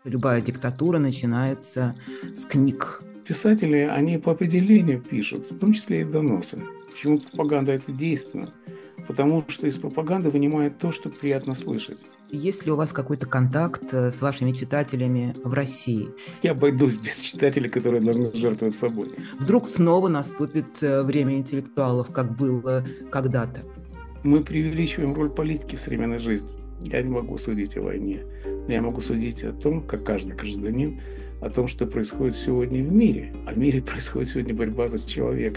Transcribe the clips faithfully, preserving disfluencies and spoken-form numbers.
Любая диктатура начинается с книг. Писатели, они по определению пишут, в том числе и доносы. Почему пропаганда это действенно? Потому что из пропаганды вынимают то, что приятно слышать. Есть ли у вас какой-то контакт э, с вашими читателями в России? Я обойдусь без читателей, которые должны жертвовать собой. Вдруг снова наступит э, время интеллектуалов, как было когда-то? Мы преувеличиваем роль политики в современной жизни. Я не могу судить о войне. Но я могу судить о том, как каждый гражданин, о том, что происходит сегодня в мире. А в мире происходит сегодня борьба за человека.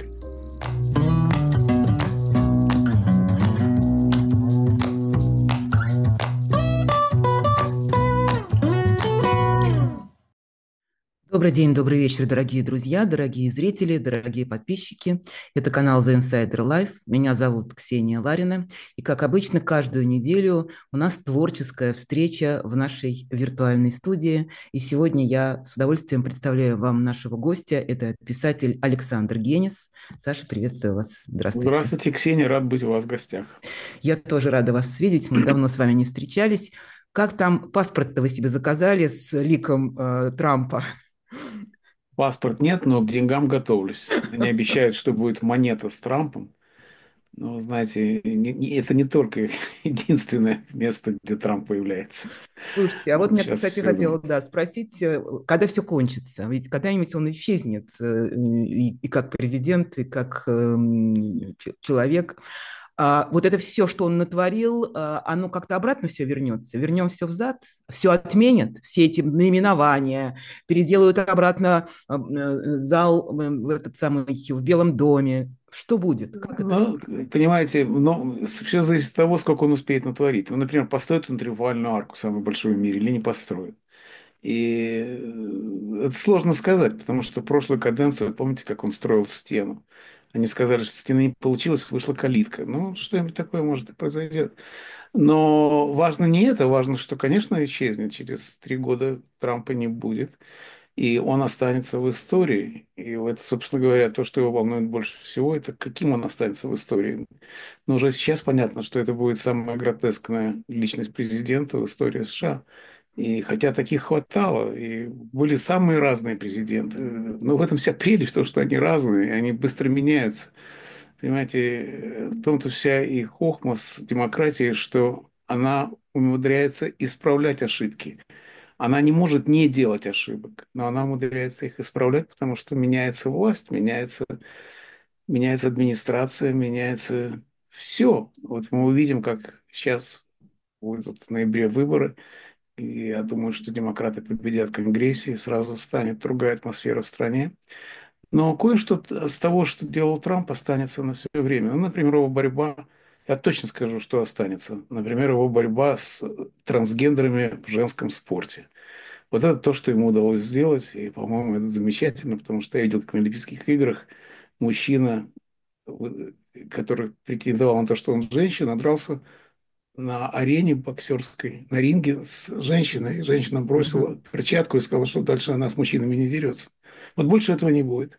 Добрый день, добрый вечер, дорогие друзья, дорогие зрители, дорогие подписчики. Это канал The Insider Life. Меня зовут Ксения Ларина. И, как обычно, каждую неделю у нас творческая встреча в нашей виртуальной студии. И сегодня я с удовольствием представляю вам нашего гостя. Это писатель Александр Генис. Саша, приветствую вас. Здравствуйте. Здравствуйте, Ксения, рад быть у вас в гостях. Я тоже рада вас видеть. Мы давно с вами не встречались. Как там паспорт-то вы себе заказали с ликом э, Трампа? Паспорт нет, но к деньгам готовлюсь. Они обещают, что будет монета с Трампом. Но, знаете, не- не- это не только единственное место, где Трамп появляется. Слушайте, а вот Он меня, сейчас кстати, все... хотела, да, спросить, э, когда все кончится? Ведь когда-нибудь он исчезнет э, и, и как президент, и как эм, ч- человек. А вот это все, что он натворил, а, оно как-то обратно все вернется? Вернем все взад? Все отменят? Все эти наименования? Переделают обратно э, э, зал э, в этот самый, в Белом доме? Что будет? Как это все Ну, произойдет? понимаете, но все зависит от того, сколько он успеет натворить. Ну, например, построит он триумфальную арку, самую большую в мире, или не построит. И э, это сложно сказать, потому что в прошлую каденцию, помните, как он строил стену? Они сказали, что стена не получилась, вышла калитка. Ну, что-нибудь такое может и произойдет. Но важно не это, важно, что, конечно, исчезнет. Через три года Трампа не будет, и он останется в истории. И это, собственно говоря, то, что его волнует больше всего, это каким он останется в истории. Но уже сейчас понятно, что это будет самая гротескная личность президента в истории США. И хотя таких хватало, и были самые разные президенты, но в этом вся прелесть, в том, что они разные, они быстро меняются. Понимаете, в том-то вся и хохма с демократией, что она умудряется исправлять ошибки. Она не может не делать ошибок, но она умудряется их исправлять, потому что меняется власть, меняется, меняется администрация, меняется все. Вот мы увидим, как сейчас будут в ноябре выборы, и я думаю, что демократы победят в Конгрессе, и сразу станет другая атмосфера в стране. Но кое-что с того, что делал Трамп, останется на все время. Ну, например, его борьба, я точно скажу, что останется. Например, его борьба с трансгендерами в женском спорте. Вот это то, что ему удалось сделать, и, по-моему, это замечательно, потому что я видел, как на Олимпийских играх мужчина, э, который претендовал на то, что он женщина, дрался на арене боксерской, на ринге с женщиной. Женщина бросила Мгм. перчатку и сказала, что дальше она с мужчинами не дерется. Вот больше этого не будет.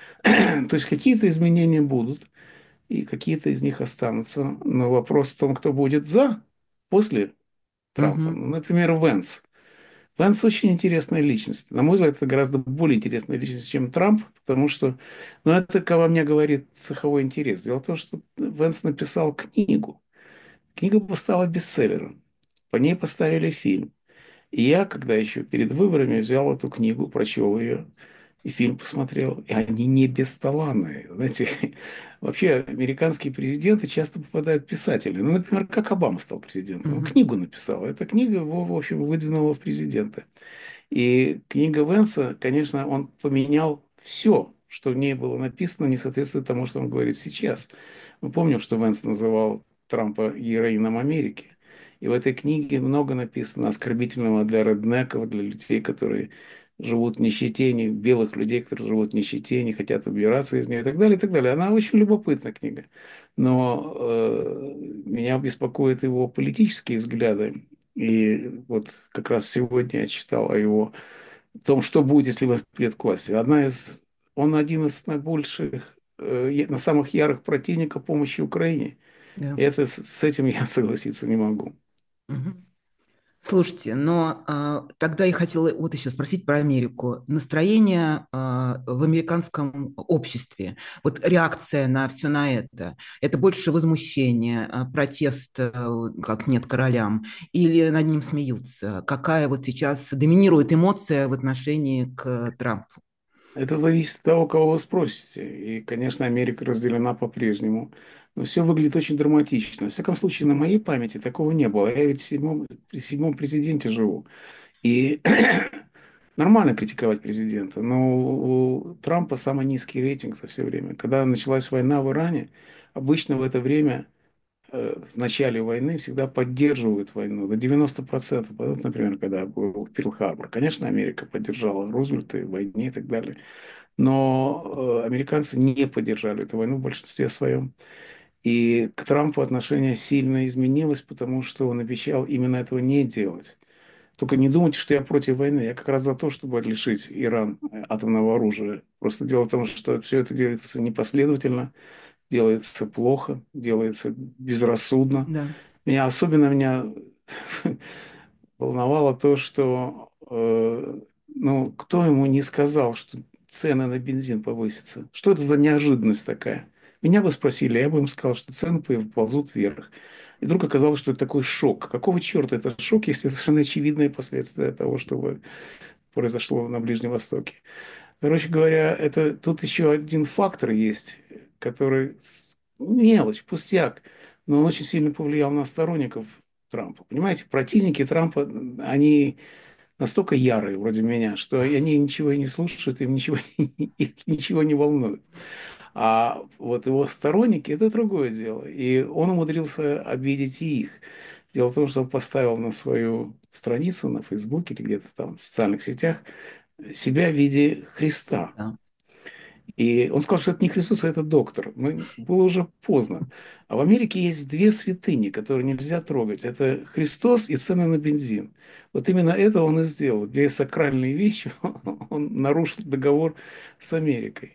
То есть какие-то изменения будут, и какие-то из них останутся. Но вопрос в том, кто будет за после Трампа. Мгм. Ну, например, Венс. Венс очень интересная личность. На мой взгляд, это гораздо более интересная личность, чем Трамп, потому что, ну, это ко мне говорит цеховой интерес. Дело в том, что Венс написал книгу. Книга стала бестселлером. По ней поставили фильм. И я, когда еще перед выборами взял эту книгу, прочел ее, и фильм посмотрел, и они не бесталанные. Знаете, вообще американские президенты часто попадают писатели. Ну, например, как Обама стал президентом. Он Мгм. книгу написал. Эта книга его, в общем, выдвинула в президенты. И книга Венса, конечно, он поменял все, что в ней было написано, не соответствует тому, что он говорит сейчас. Мы помним, что Венс называл Трампа героином Америки. И в этой книге много написано оскорбительного для реднеков, для людей, которые живут в нищете, не, белых людей, которые живут в нищете, не хотят убираться из нее и так далее, и так далее. Она очень любопытная книга. Но э, меня беспокоят его политические взгляды. И вот как раз сегодня я читал о его о том, что будет, если вас придет к власти. Одна из, он один из наибольших, э, на самых ярых противников помощи Украине. Да. И это, с с этим я согласиться не могу. Мгм. Слушайте, но а, тогда я хотела вот еще спросить про Америку. Настроение а, в американском обществе, вот реакция на все на это, это больше возмущение, а, протест, а, как нет королям, или над ним смеются? Какая вот сейчас доминирует эмоция в отношении к Трампу? Это зависит от того, кого вы спросите. И, конечно, Америка разделена по-прежнему. Но все выглядит очень драматично. Во всяком случае, на моей памяти такого не было. Я ведь в седьмом, при седьмом президенте живу. И нормально критиковать президента, но у Трампа самый низкий рейтинг за все время. Когда началась война в Иране, обычно в это время, э, в начале войны, всегда поддерживают войну до девяноста процентов. Вот, например, когда был Перл-Харбор. Конечно, Америка поддержала Рузвельта в войне и так далее. Но э, американцы не поддержали эту войну в большинстве своем. И к Трампу отношение сильно изменилось, потому что он обещал именно этого не делать. Только не думайте, что я против войны. Я как раз за то, чтобы лишить Иран э, атомного оружия. Просто дело в том, что все это делается непоследовательно, делается плохо, делается безрассудно. Да. Меня особенно меня волновало то, что э, ну, кто ему не сказал, что цены на бензин повысятся? Что это за неожиданность такая? Меня бы спросили, я бы им сказал, что цены ползут вверх. И вдруг оказалось, что это такой шок. Какого черта это шок, если это совершенно очевидные последствия того, что произошло на Ближнем Востоке? Короче говоря, это тут еще один фактор есть, который с- мелочь, пустяк, но он очень сильно повлиял на сторонников Трампа. Понимаете, противники Трампа, они настолько ярые, вроде меня, что они ничего и не слушают, им ничего, их ничего не волнует. А вот его сторонники – это другое дело. И он умудрился обидеть и их. Дело в том, что он поставил на свою страницу на Фейсбуке или где-то там в социальных сетях себя в виде Христа. Да. И он сказал, что это не Христос, а это доктор. Но было уже поздно. А в Америке есть две святыни, которые нельзя трогать. Это Христос и цены на бензин. Вот именно это он и сделал. Две сакральные вещи он нарушил договор с Америкой.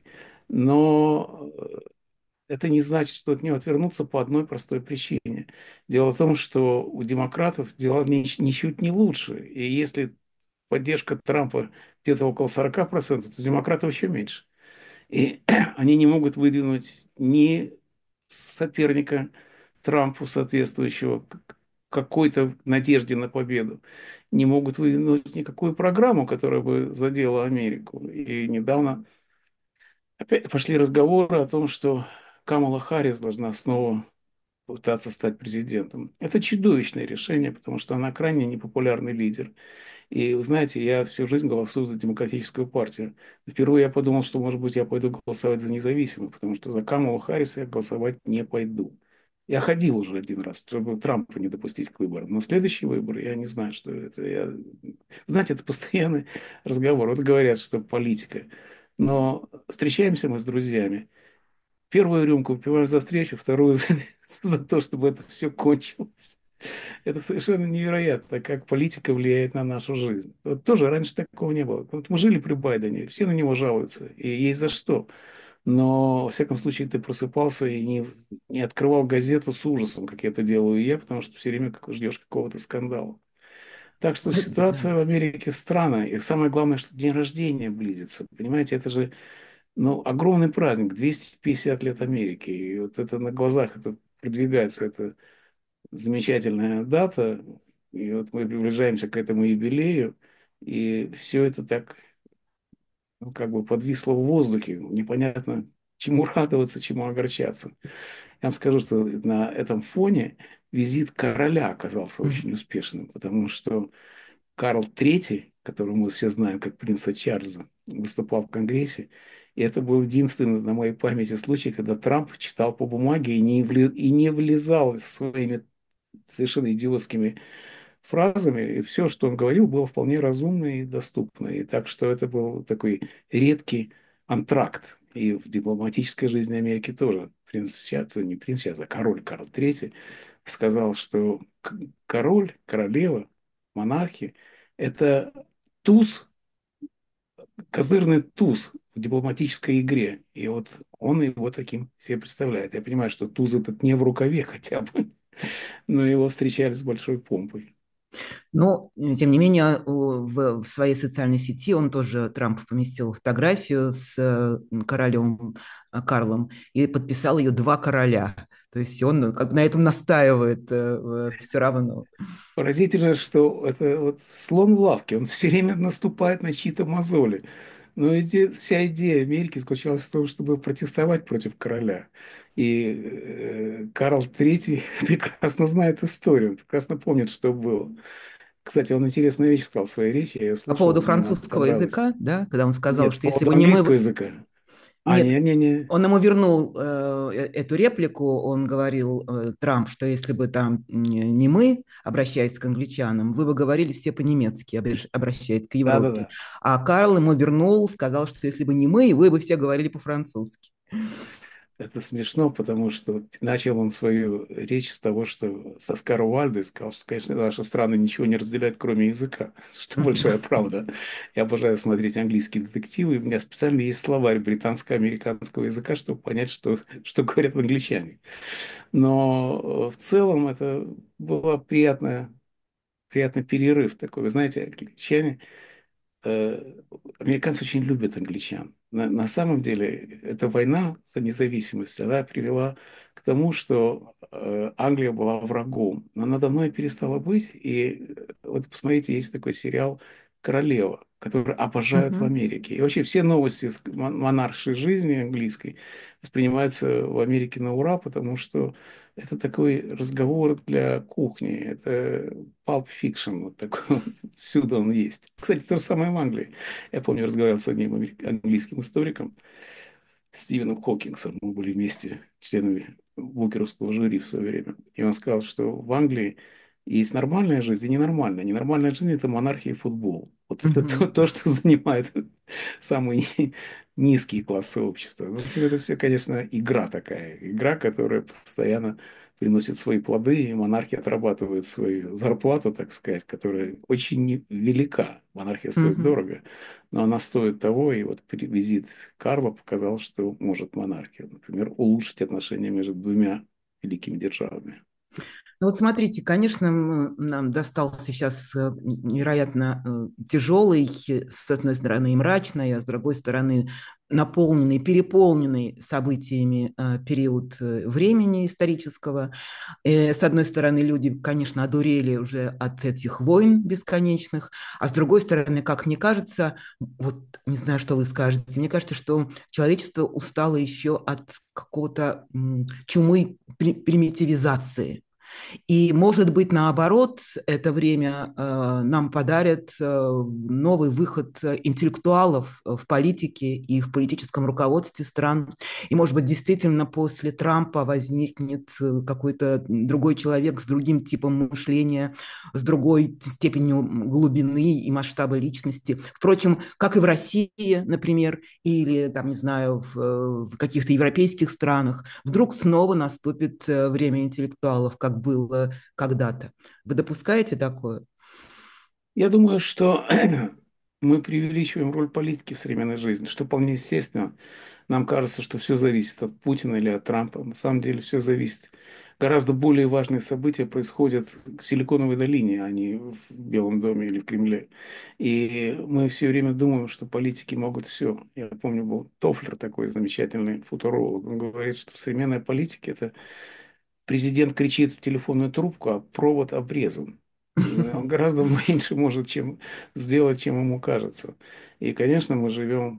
Но это не значит, что от него отвернуться по одной простой причине. Дело в том, что у демократов дела ничуть не лучше. И если поддержка Трампа где-то около сорока процентов, то демократов еще меньше. И они не могут выдвинуть ни соперника Трампу, соответствующего какой-то надежде на победу, не могут выдвинуть никакую программу, которая бы задела Америку. И недавно опять пошли разговоры о том, что Камала Харрис должна снова пытаться стать президентом. Это чудовищное решение, потому что она крайне непопулярный лидер. И вы знаете, я всю жизнь голосую за демократическую партию. Впервые я подумал, что, может быть, я пойду голосовать за независимых, потому что за Камалу Харрис я голосовать не пойду. Я ходил уже один раз, чтобы Трампа не допустить к выборам. Но следующий выбор, я не знаю, что это. Я... Знаете, это постоянный разговор. Вот говорят, что политика. Но встречаемся мы с друзьями. Первую рюмку выпиваем за встречу, вторую за, за то, чтобы это все кончилось. Это совершенно невероятно, как политика влияет на нашу жизнь. Вот тоже раньше такого не было. Вот мы жили при Байдене, все на него жалуются, и есть за что. Но, во всяком случае, ты просыпался и не, не открывал газету с ужасом, как это делаю я, потому что все время как- ждешь какого-то скандала. Так что Вот, да. ситуация в Америке странная. И самое главное, что день рождения близится. Понимаете, это же ну, огромный праздник, двести пятьдесят лет Америки. И вот это на глазах это продвигается, это замечательная дата, и вот мы приближаемся к этому юбилею, и все это так, ну, как бы подвисло в воздухе, непонятно, чему радоваться, чему огорчаться. Я вам скажу, что на этом фоне визит короля оказался Мгм. очень успешным, потому что Карл третий, которого мы все знаем как принца Чарльза, выступал в Конгрессе, и это был единственный на моей памяти случай, когда Трамп читал по бумаге и не, вли- и не влезал своими совершенно идиотскими фразами, и все, что он говорил, было вполне разумно и доступно. И так что это был такой редкий антракт. И в дипломатической жизни Америки тоже принц Чарльз, не принц Чарльз, а король Карл третий сказал, что к- король, королева, монархи – это туз, козырный туз в дипломатической игре. И вот он его таким себе представляет. Я понимаю, что туз этот не в рукаве хотя бы, но его встречали с большой помпой. Но, э, тем не менее, у- в, в своей социальной сети он тоже, Трамп, поместил фотографию с э, королем э, Карлом и подписал ее «Два короля». То есть он э, как бы на этом настаивает все равно. Поразительно, что это вот слон в лавке, он все время наступает на чьи-то мозоли. Но ведь и вся идея Америки заключалась в том, чтобы протестовать против короля. И э, Карл Третий прекрасно знает историю, он прекрасно помнит, что было. Кстати, он интересную вещь сказал в своей речи, я ее По слышал, поводу мне она французского понравилась. языка, да, когда он сказал, Нет, что по если поводу бы не английского мы... языка. А, Нет, не-не-не. он ему вернул э, э, эту реплику, он говорил, э, Трамп, что если бы там не не мы, обращаясь к англичанам, вы бы говорили все по-немецки, обращ- обращаясь к Европе. Да-да-да. А Карл ему вернул, сказал, что если бы не мы, вы бы все говорили по-французски. Это смешно, потому что начал он свою речь с того, что с Оскара Уальда и сказал, что, конечно, наши страны ничего не разделяют, кроме языка, что большая правда. Я обожаю смотреть английские детективы, и у меня специально есть словарь британско-американского языка, чтобы понять, что, что говорят англичане. Но э, в целом это был приятный, приятный перерыв такой. Вы знаете, англичане э, американцы очень любят англичан. На, на самом деле, эта война за независимость, она привела к тому, что э, Англия была врагом. Но она давно и перестала быть. И э, вот посмотрите, есть такой сериал «Королева», который обожают в Мгм. Америке. И вообще все новости с мон- монаршей жизни английской воспринимаются в Америке на ура, потому что это такой разговор для кухни. Это Pulp Fiction, вот такой, всюду он есть. Кстати, то же самое в Англии. Я помню, разговаривал с одним америк- английским историком, Стивеном Хокингсом. Мы были вместе членами Букеровского жюри в свое время. И он сказал, что в Англии есть нормальная жизнь и ненормальная. Ненормальная жизнь – это монархия и футбол. Вот это то, Мгм. то, что занимает самый низкий класс сообщества. Ну, это все, конечно, игра такая. Игра, которая постоянно приносит свои плоды, и монархия отрабатывает свою зарплату, так сказать, которая очень не- велика. Монархия стоит Мгм. дорого, но она стоит того, и вот при- визит Карла показал, что может монархия, например, улучшить отношения между двумя великими державами. Ну вот смотрите, конечно, м, нам достался сейчас э, невероятно э, тяжелый, э, с одной стороны, и мрачный, а с другой стороны, наполненный, переполненный событиями э, период э, времени исторического. Э, С одной стороны, люди, конечно, одурели уже от этих войн бесконечных, а с другой стороны, как мне кажется, вот не знаю, что вы скажете, мне кажется, что человечество устало еще от какого-то м, чумы при- примитивизации. И, может быть, наоборот, это время э, нам подарит э, новый выход э, интеллектуалов э, в политике и в политическом руководстве стран. И, может быть, действительно после Трампа возникнет э, какой-то другой человек с другим типом мышления, с другой степенью глубины и масштаба личности. Впрочем, как и в России, например, или, там, не знаю, в, э, в каких-то европейских странах, вдруг снова наступит э, время интеллектуалов, как было когда-то. Вы допускаете такое? Я думаю, что мы преувеличиваем роль политики в современной жизни, что вполне естественно. Нам кажется, что все зависит от Путина или от Трампа. На самом деле все зависит. Гораздо более важные события происходят в Силиконовой долине, а не в Белом доме или в Кремле. И мы все время думаем, что политики могут все. Я помню, был Тофлер такой замечательный футуролог. Он говорит, что современная политика – это президент кричит в телефонную трубку, а провод обрезан. Он гораздо меньше может чем сделать, чем ему кажется. И, конечно, мы живем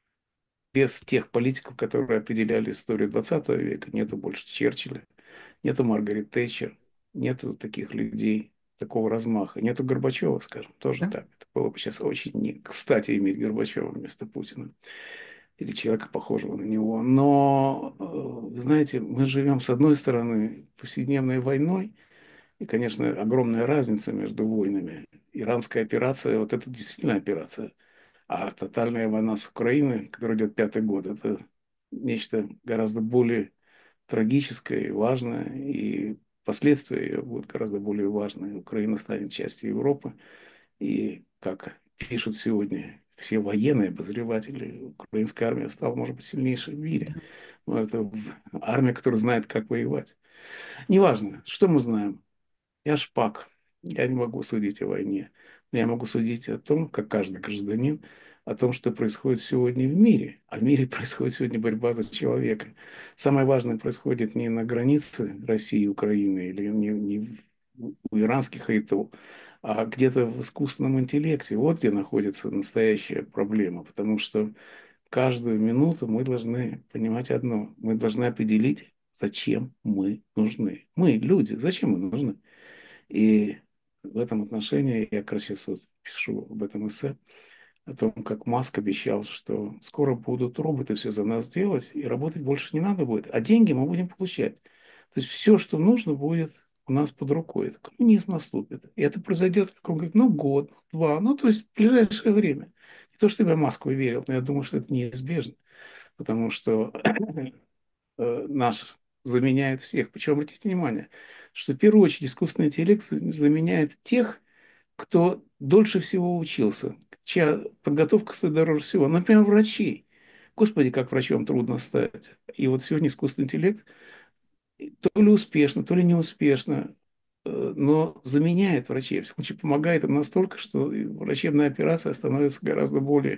без тех политиков, которые определяли историю двадцатого века. Нету больше Черчилля, нету Маргарет Тэтчер, нету таких людей такого размаха. Нету Горбачева, скажем, тоже Да? так. Это было бы сейчас очень не кстати иметь Горбачева вместо Путина или человека, похожего на него. Но, э, вы знаете, мы живем, с одной стороны, повседневной войной, и, конечно, огромная разница между войнами. Иранская операция, вот это действительно операция, а тотальная война с Украиной, которая идет пятый год, это нечто гораздо более трагическое и важное, и последствия ее будут гораздо более важные. Украина станет частью Европы, и, как пишут сегодня все военные обозреватели, украинская армия стала, может быть, сильнейшей в мире. Да. Но это армия, которая знает, как воевать. Неважно, что мы знаем. Я шпак. Я не могу судить о войне, но я могу судить о том, как каждый гражданин, о том, что происходит сегодня в мире. А в мире происходит сегодня борьба за человека. Самое важное происходит не на границе России и Украины или не, не в- у иранских айтов, а где-то в искусственном интеллекте. Вот где находится настоящая проблема. Потому что каждую минуту мы должны понимать одно. Мы должны определить, зачем мы нужны. Мы, люди, зачем мы нужны? И в этом отношении я как раз сейчас вот пишу об этом эссе, о том, как Маск обещал, что скоро будут роботы все за нас делать, и работать больше не надо будет, а деньги мы будем получать. То есть все, что нужно, будет у нас под рукой. Это коммунизм наступит. И это произойдет, как он говорит, ну, год, два, ну, то есть в ближайшее время. Не то, чтобы я Маску верил, но я думаю, что это неизбежно, потому что э, наш заменяет всех. Причем, обратите внимание, что в первую очередь искусственный интеллект заменяет тех, кто дольше всего учился, чья подготовка стоит дороже всего. Например, врачей. Господи, как врачом трудно стать. И вот сегодня искусственный интеллект то ли успешно, то ли неуспешно, э, но заменяет врачей. В случае помогает им настолько, что врачебная операция становится гораздо более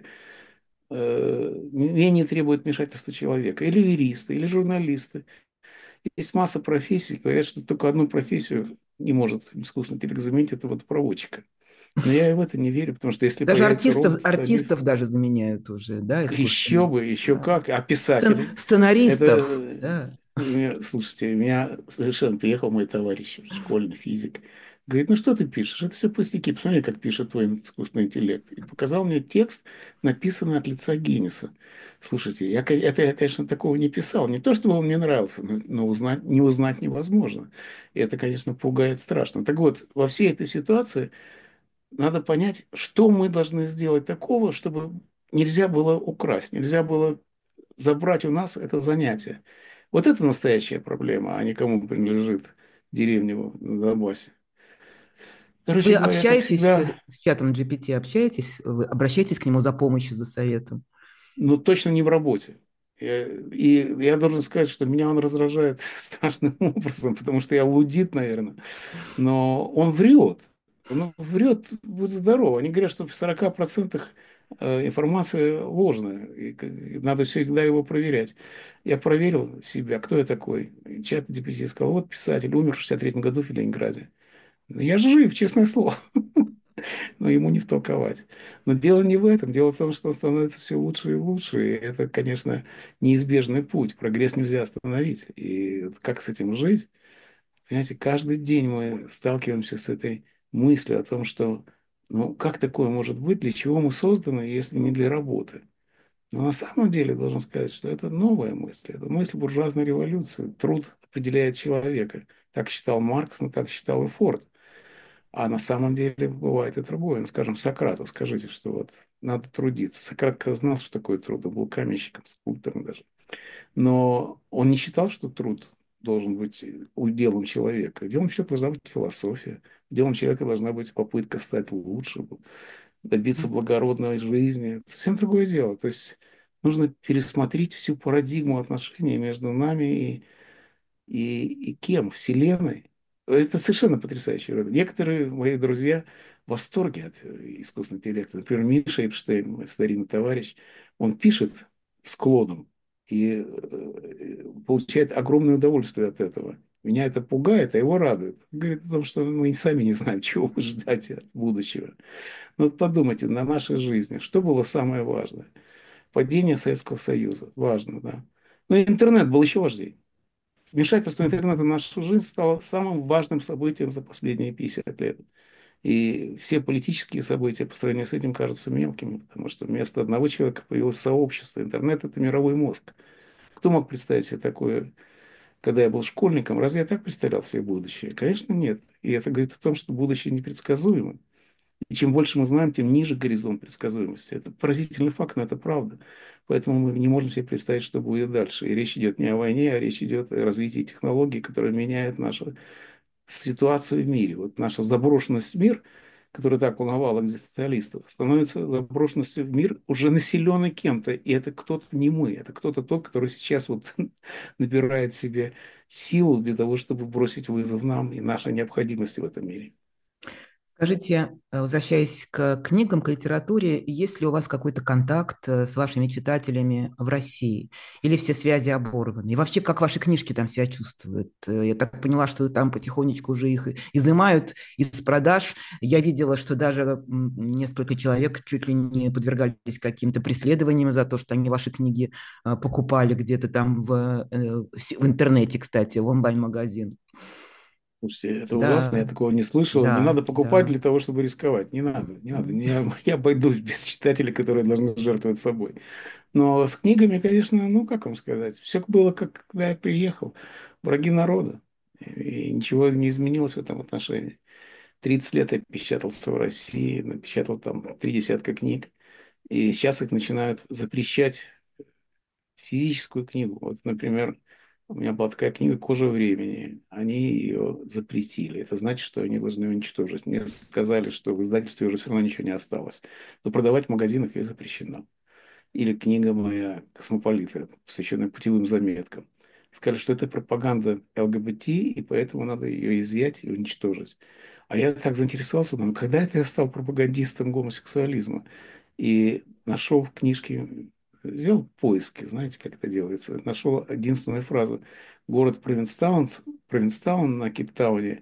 э, менее требует вмешательства человека. Или юристы, или журналисты. Есть масса профессий. Говорят, что только одну профессию не может искусственный интеллект заменить, это вот проводчика. Но я и в это не верю, потому что если Даже появится артистов, робот, то артистов даже заменяют уже, да, еще искусственно. бы, еще Да. как. А Сцен- писатели? сценаристов, Это, да. э, слушайте, у меня совершенно приехал мой товарищ, школьный физик. Говорит, ну что ты пишешь? Это все пустяки. Посмотри, как пишет твой искусственный интеллект. И показал мне текст, написанный от лица Гиннеса. Слушайте, я, ко- это я, конечно, такого не писал. Не то, чтобы он мне нравился, но, но узнать, не узнать невозможно. И это, конечно, пугает страшно. Так вот, во всей этой ситуации надо понять, что мы должны сделать такого, чтобы нельзя было украсть, нельзя было забрать у нас это занятие. Вот это настоящая проблема, а не кому принадлежит деревня на Донбассе. Вы Короче говоря, как общаетесь всегда, с, с чатом джи пи ти, общаетесь? Вы обращаетесь к нему за помощью, за советом? ну точно не в работе. Я- И я должен сказать, что меня он раздражает страшным образом, потому что я лудит, наверное. Но он врет. Он врет, будь здоров. Они говорят, что в сорока процентах э, информация ложная. И к- и надо всегда его проверять. Я проверил себя, кто я такой. И чат G P T сказал, вот писатель, умер в шестьдесят третьем году в Ленинграде. Ну, я жив, честное слово. Но ему не втолковать. Но дело не в этом. Дело в том, что он становится все лучше и лучше. И это, конечно, неизбежный путь. Прогресс нельзя остановить. И вот как с этим жить? Понимаете, каждый день мы сталкиваемся с этой мыслью о том, что ну как такое может быть, для чего мы созданы, если не для работы. Но на самом деле должен сказать, что это новая мысль, это мысль буржуазной революции. Труд определяет человека. Так считал Маркс, но так считал и Форд. А на самом деле бывает и другое. Ну, скажем, Сократу скажите, что вот надо трудиться. Сократ когда знал, что такое труд, он был каменщиком, скульптором даже. Но он не считал, что труд должен быть уделом человека. Делом человека должна быть философия. Делом человека должна быть попытка стать лучше, добиться благородной жизни. Это совсем другое дело. То есть нужно пересмотреть всю парадигму отношений между нами и и, и кем? Вселенной. Это совершенно потрясающе. Некоторые мои друзья в восторге от э, искусственного интеллекта. Например, Миша Эпштейн, мой старинный товарищ, он пишет с клоном и э, получает огромное удовольствие от этого. Меня это пугает, а его радует. Он говорит о том, что мы сами не знаем, чего ждать от будущего. Но вот подумайте, на нашей жизни, что было самое важное? Падение Советского Союза. Важно, да. Но интернет был еще важнее. Вмешательство интернета в нашу жизнь стало самым важным событием за последние пятьдесят лет. И все политические события по сравнению с этим кажутся мелкими, потому что вместо одного человека появилось сообщество. Интернет – это мировой мозг. Кто мог представить себе такое, когда я был школьником? Разве я так представлял себе будущее? Конечно, нет. И это говорит о том, что будущее непредсказуемо. И чем больше мы знаем, тем ниже горизонт предсказуемости. Это поразительный факт, но это правда. Поэтому мы не можем себе представить, что будет дальше. И речь идет не о войне, а речь идет о развитии технологий, которые меняют нашу ситуацию в мире. Вот наша заброшенность в мир, которая так волновала экзистенциалистов, становится заброшенностью в мир, уже населенный кем-то. И это кто-то не мы, это кто-то тот, который сейчас вот набирает себе силу для того, чтобы бросить вызов нам и нашей необходимости в этом мире. Скажите, э, возвращаясь к книгам, к литературе, есть ли у вас какой-то контакт э, с вашими читателями в России? Или все связи оборваны? И вообще, как ваши книжки там себя чувствуют? Э, Я так поняла, что там потихонечку уже их изымают из продаж. Я видела, что даже м, несколько человек чуть ли не подвергались каким-то преследованиям за то, что они ваши книги э, покупали где-то там в, э, с- в интернете, кстати, в онлайн-магазин. Слушайте, это ужасно, я Да, такого не слышал. Не да, надо покупать да. для того, чтобы рисковать. Не надо, не надо. Я, я обойдусь без читателей, которые должны жертвовать собой. Но с книгами, конечно, ну, как вам сказать, все было, как когда я приехал. Враги народа. И ничего не изменилось в этом отношении. Тридцать лет я печатался в России, напечатал там три десятка книг. И сейчас их начинают запрещать физическую книгу. Вот, например, у меня была такая книга «Кожа времени». Они ее запретили. Это значит, что они должны ее уничтожить. Мне сказали, что в издательстве уже все равно ничего не осталось. Но продавать в магазинах ее запрещено. Или книга моя «Космополиты», посвященная путевым заметкам. Сказали, что это пропаганда ЛГБТ, и поэтому надо ее изъять и уничтожить. А я так заинтересовался, думаю, когда это я стал пропагандистом гомосексуализма? И нашел в книжке, сделал поиски, знаете, как это делается. Нашел единственную фразу. Город Провинстаун, Провинстаун на Кейптауне,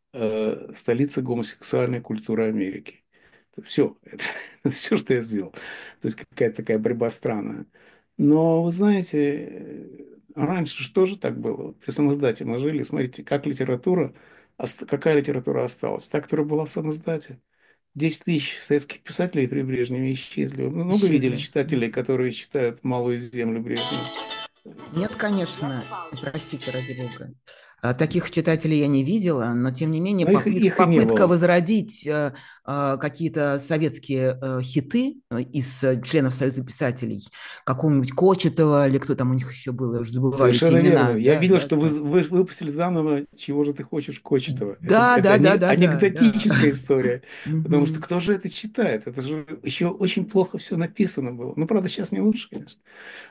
э, столица гомосексуальной культуры Америки. Все, это, это все, что я сделал. То есть какая-то такая борьба странная. Но вы знаете, э, раньше что же так было? Вот при самоиздате мы жили, смотрите, как литература, ост- какая литература осталась? Та, которая была в самоиздате. Десять тысяч советских писателей при Брежневе исчезли. Вы много видели Исчезли. читателей, которые читают «Малую землю» Брежнева? Нет, конечно, простите, ради бога. А, Таких читателей я не видела, но тем не менее Но их, попыт- их и не попытка было. возродить э, э, какие-то советские э, хиты э, из э, членов Союза писателей, какого-нибудь Кочетова или кто там у них еще был, я уже забываю эти Совершенно верно. имена. Я Да, видел, да, что вы, да. вы выпустили заново «Чего же ты хочешь» Кочетова. Это, Да, это да, да, ане- да, да, да. анекдотическая история. Потому что Мгм. кто же это читает? Это же еще очень плохо все написано было. Ну, правда, сейчас не лучше, конечно.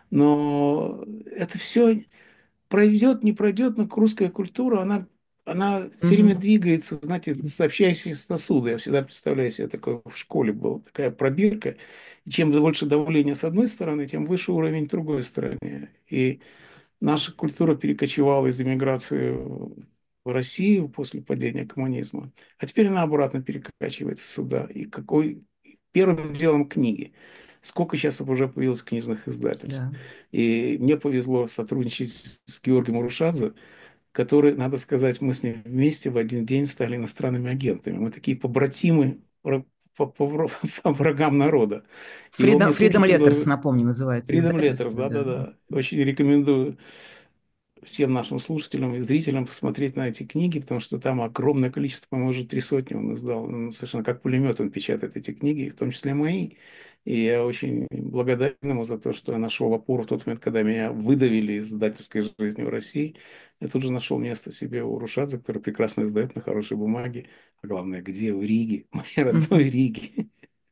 Но это все пройдет, не пройдет, но русская культура, она, она все время Мгм. двигается, знаете, сообщающиеся сосуды. Я всегда представляю себе такое, в школе была такая пробирка. И чем больше давление с одной стороны, тем выше уровень с другой стороны. И наша культура перекочевала из эмиграции в Россию после падения коммунизма, а теперь она обратно перекачивается сюда. И какой первым делом книги. Сколько сейчас уже появилось книжных издательств. Да. И мне повезло сотрудничать с Георгием Урушадзе, который, надо сказать, мы с ним вместе в один день стали иностранными агентами. Мы такие побратимы по, по, по, по врагам народа. И он Freedom, мне тут же Freedom Letters, предложил напомню, называется Freedom Letters, издательство, да. да-да-да. Очень рекомендую всем нашим слушателям и зрителям посмотреть на эти книги, потому что там огромное количество, по-моему, уже три сотни он издал. Он совершенно как пулемет он печатает эти книги, в том числе мои. И я очень благодарен ему за то, что я нашел опору в тот момент, когда меня выдавили из издательской жизни в России. Я тут же нашел место себе у Рушадзе, который прекрасно издает на хорошей бумаге. А главное, где? В Риге, моей родной Мгм. Риге.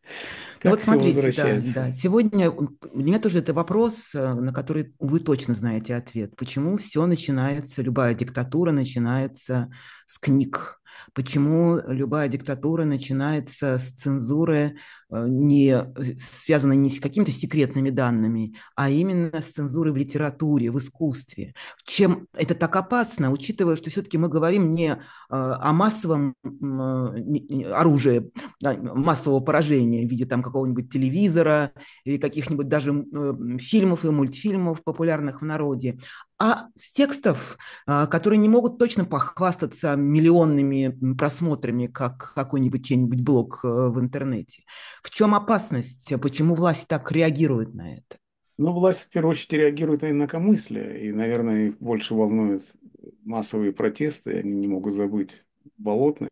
Ну Как вот все смотрите, да, да. возвращается. Сегодня у меня тоже это вопрос, э, на который вы точно знаете ответ. Почему все начинается, любая диктатура начинается с книг? Почему любая диктатура начинается с цензуры, э, не э, связанной не с какими-то секретными данными, а именно с цензурой в литературе, в искусстве? Чем это так опасно, учитывая, что все-таки мы говорим не э, о массовом м, э, не- не- оружии, да, массового поражения в виде там какого-нибудь телевизора или каких-нибудь даже э, фильмов и мультфильмов, популярных в народе, а с текстов, а, которые не могут точно похвастаться миллионными просмотрами, как какой-нибудь чей-нибудь блог э, в интернете. В чем опасность? Почему власть так реагирует на это? Но власть в первую очередь реагирует на инакомыслие, и, наверное, их больше волнуют массовые протесты, они не могут забыть Болотный.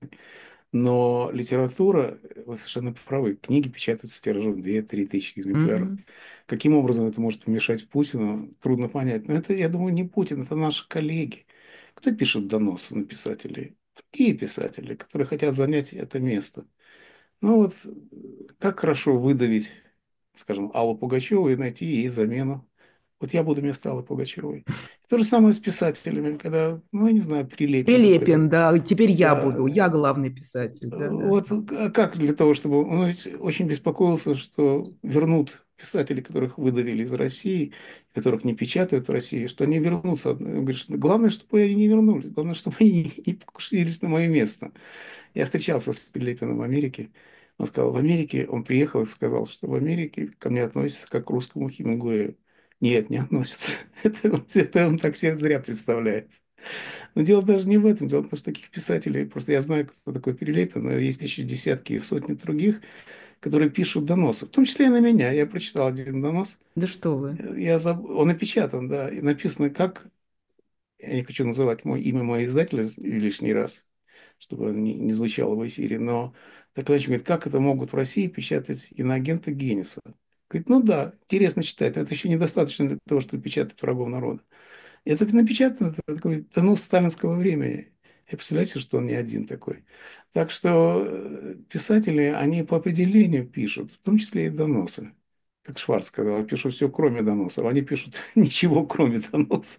Но литература, вы совершенно правы, книги печатаются тиражом две-три тысячи экземпляров. Мгм. Каким образом это может помешать Путину, трудно понять. Но это, я думаю, не Путин, это наши коллеги. Кто пишет доносы на писателей? Другие писатели, которые хотят занять это место. Ну вот, как хорошо выдавить, скажем, Аллу Пугачеву и найти ей замену. Вот я буду вместо Аллы Пугачевой. То же самое с писателями, когда, ну, я не знаю, Прилепин Прилепин, какой-то. да, теперь я Да, буду, я главный писатель, да, да. вот а как для того, чтобы... Он ведь очень беспокоился, что вернут писателей, которых выдавили из России, которых не печатают в России, что они вернутся. Он говорит, что главное, чтобы они не вернулись, главное, чтобы они не покушались на мое место. Я встречался с Прилепиным в Америке. Он сказал, в Америке, он приехал и сказал, что в Америке ко мне относятся как к русскому Хемингуэю. Нет, не относятся. Это, он- это он так себе зря представляет. Но дело даже не в этом. Дело в том, что таких писателей, просто я знаю, кто такой Прилепин, но есть еще десятки и сотни других, которые пишут доносы, в том числе и на меня. Я прочитал один донос, Да что вы. я заб... он напечатан, да, и написано, как, я не хочу называть мое имя моего издателя лишний раз, чтобы он не, не звучало в эфире, но докладчик говорит, как это могут в России печатать иноагенты Генниса? Говорит, ну да, интересно читать, но это еще недостаточно для того, чтобы печатать врагов народа. Это напечатано, это такой донос сталинского времени. И представляете, что он не один такой. Так что э, писатели, они по определению пишут, в том числе и доносы. Как Шварц сказал, я пишу все, кроме доносов. Они пишут ничего, кроме доносов.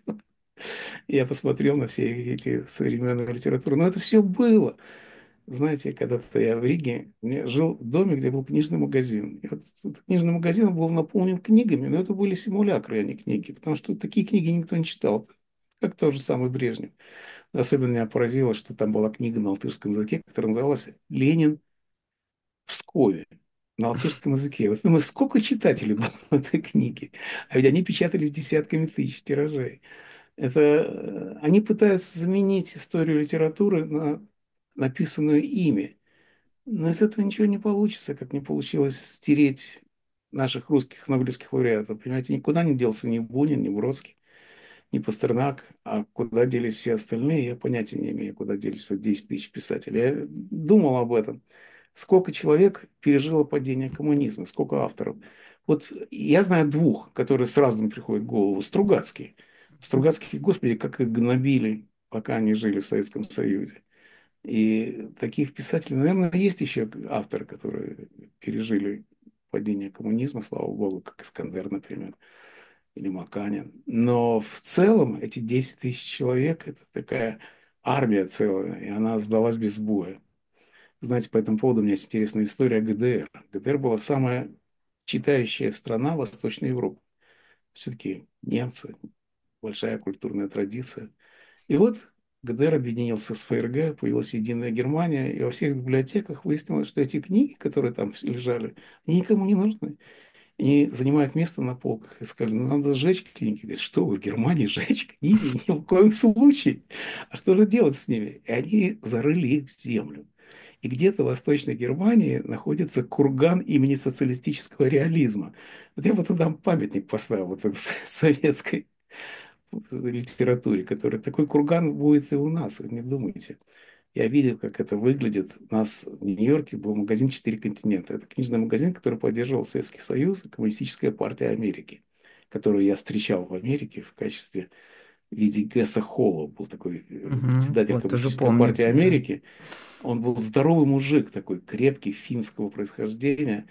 Я посмотрел на все эти современные литературы. Но это все было. Знаете, когда-то я в Риге, я жил в доме, где был книжный магазин. И вот этот книжный магазин был наполнен книгами, но это были симулякры, а не книги, потому что такие книги никто не читал. Как тот же самый Брежнев. Особенно меня поразило, что там была книга на латышском языке, которая называлась «Ленин в Пскове» на латышском языке. Вот думаю, сколько читателей было в этой книге. А ведь они печатались десятками тысяч тиражей. Это э, они пытаются заменить историю литературы на написанную ими. Но из этого ничего не получится, как не получилось стереть наших русских нобелевских лауреатов. Понимаете, никуда не делся ни Бунин, ни Бродский, ни Пастернак, а куда делись все остальные, я понятия не имею, куда делись вот десять тысяч писателей. Я думал об этом. Сколько человек пережило падение коммунизма, сколько авторов. Вот я знаю двух, которые сразу мне приходят в голову. Стругацкий. Стругацкий, господи, как их гнобили, пока они жили в Советском Союзе. И таких писателей, наверное, есть еще авторы, которые пережили падение коммунизма, слава богу, как Искандер, например, или Маканин. Но в целом эти десять тысяч человек – это такая армия целая, и она сдалась без боя. Знаете, по этому поводу у меня есть интересная история о ГДР. ГДР была самая читающая страна Восточной Европы. Все-таки немцы, большая культурная традиция. И вот ГДР объединился с ФРГ, появилась единая Германия, и во всех библиотеках выяснилось, что эти книги, которые там лежали, они никому не нужны. Они занимают место на полках. И сказали, ну надо сжечь книги. Говорят, что вы в Германии сжечь книги? Ни в коем случае. А что же делать с ними? И они зарыли их в землю. И где-то в Восточной Германии находится курган имени социалистического реализма. Вот я бы туда памятник поставил, вот этой советской литературе, который такой курган будет и у нас, вы не думайте. Я видел, как это выглядит. У нас в Нью-Йорке был магазин «Четыре континента». Это книжный магазин, который поддерживал Советский Союз и Коммунистическая партия Америки, которую я встречал в Америке в качестве в виде Гесса Холла. Был такой э, Мгм. председатель Вот тоже Коммунистической помню, партии да. Америки. Он был здоровый мужик, такой крепкий, финского происхождения.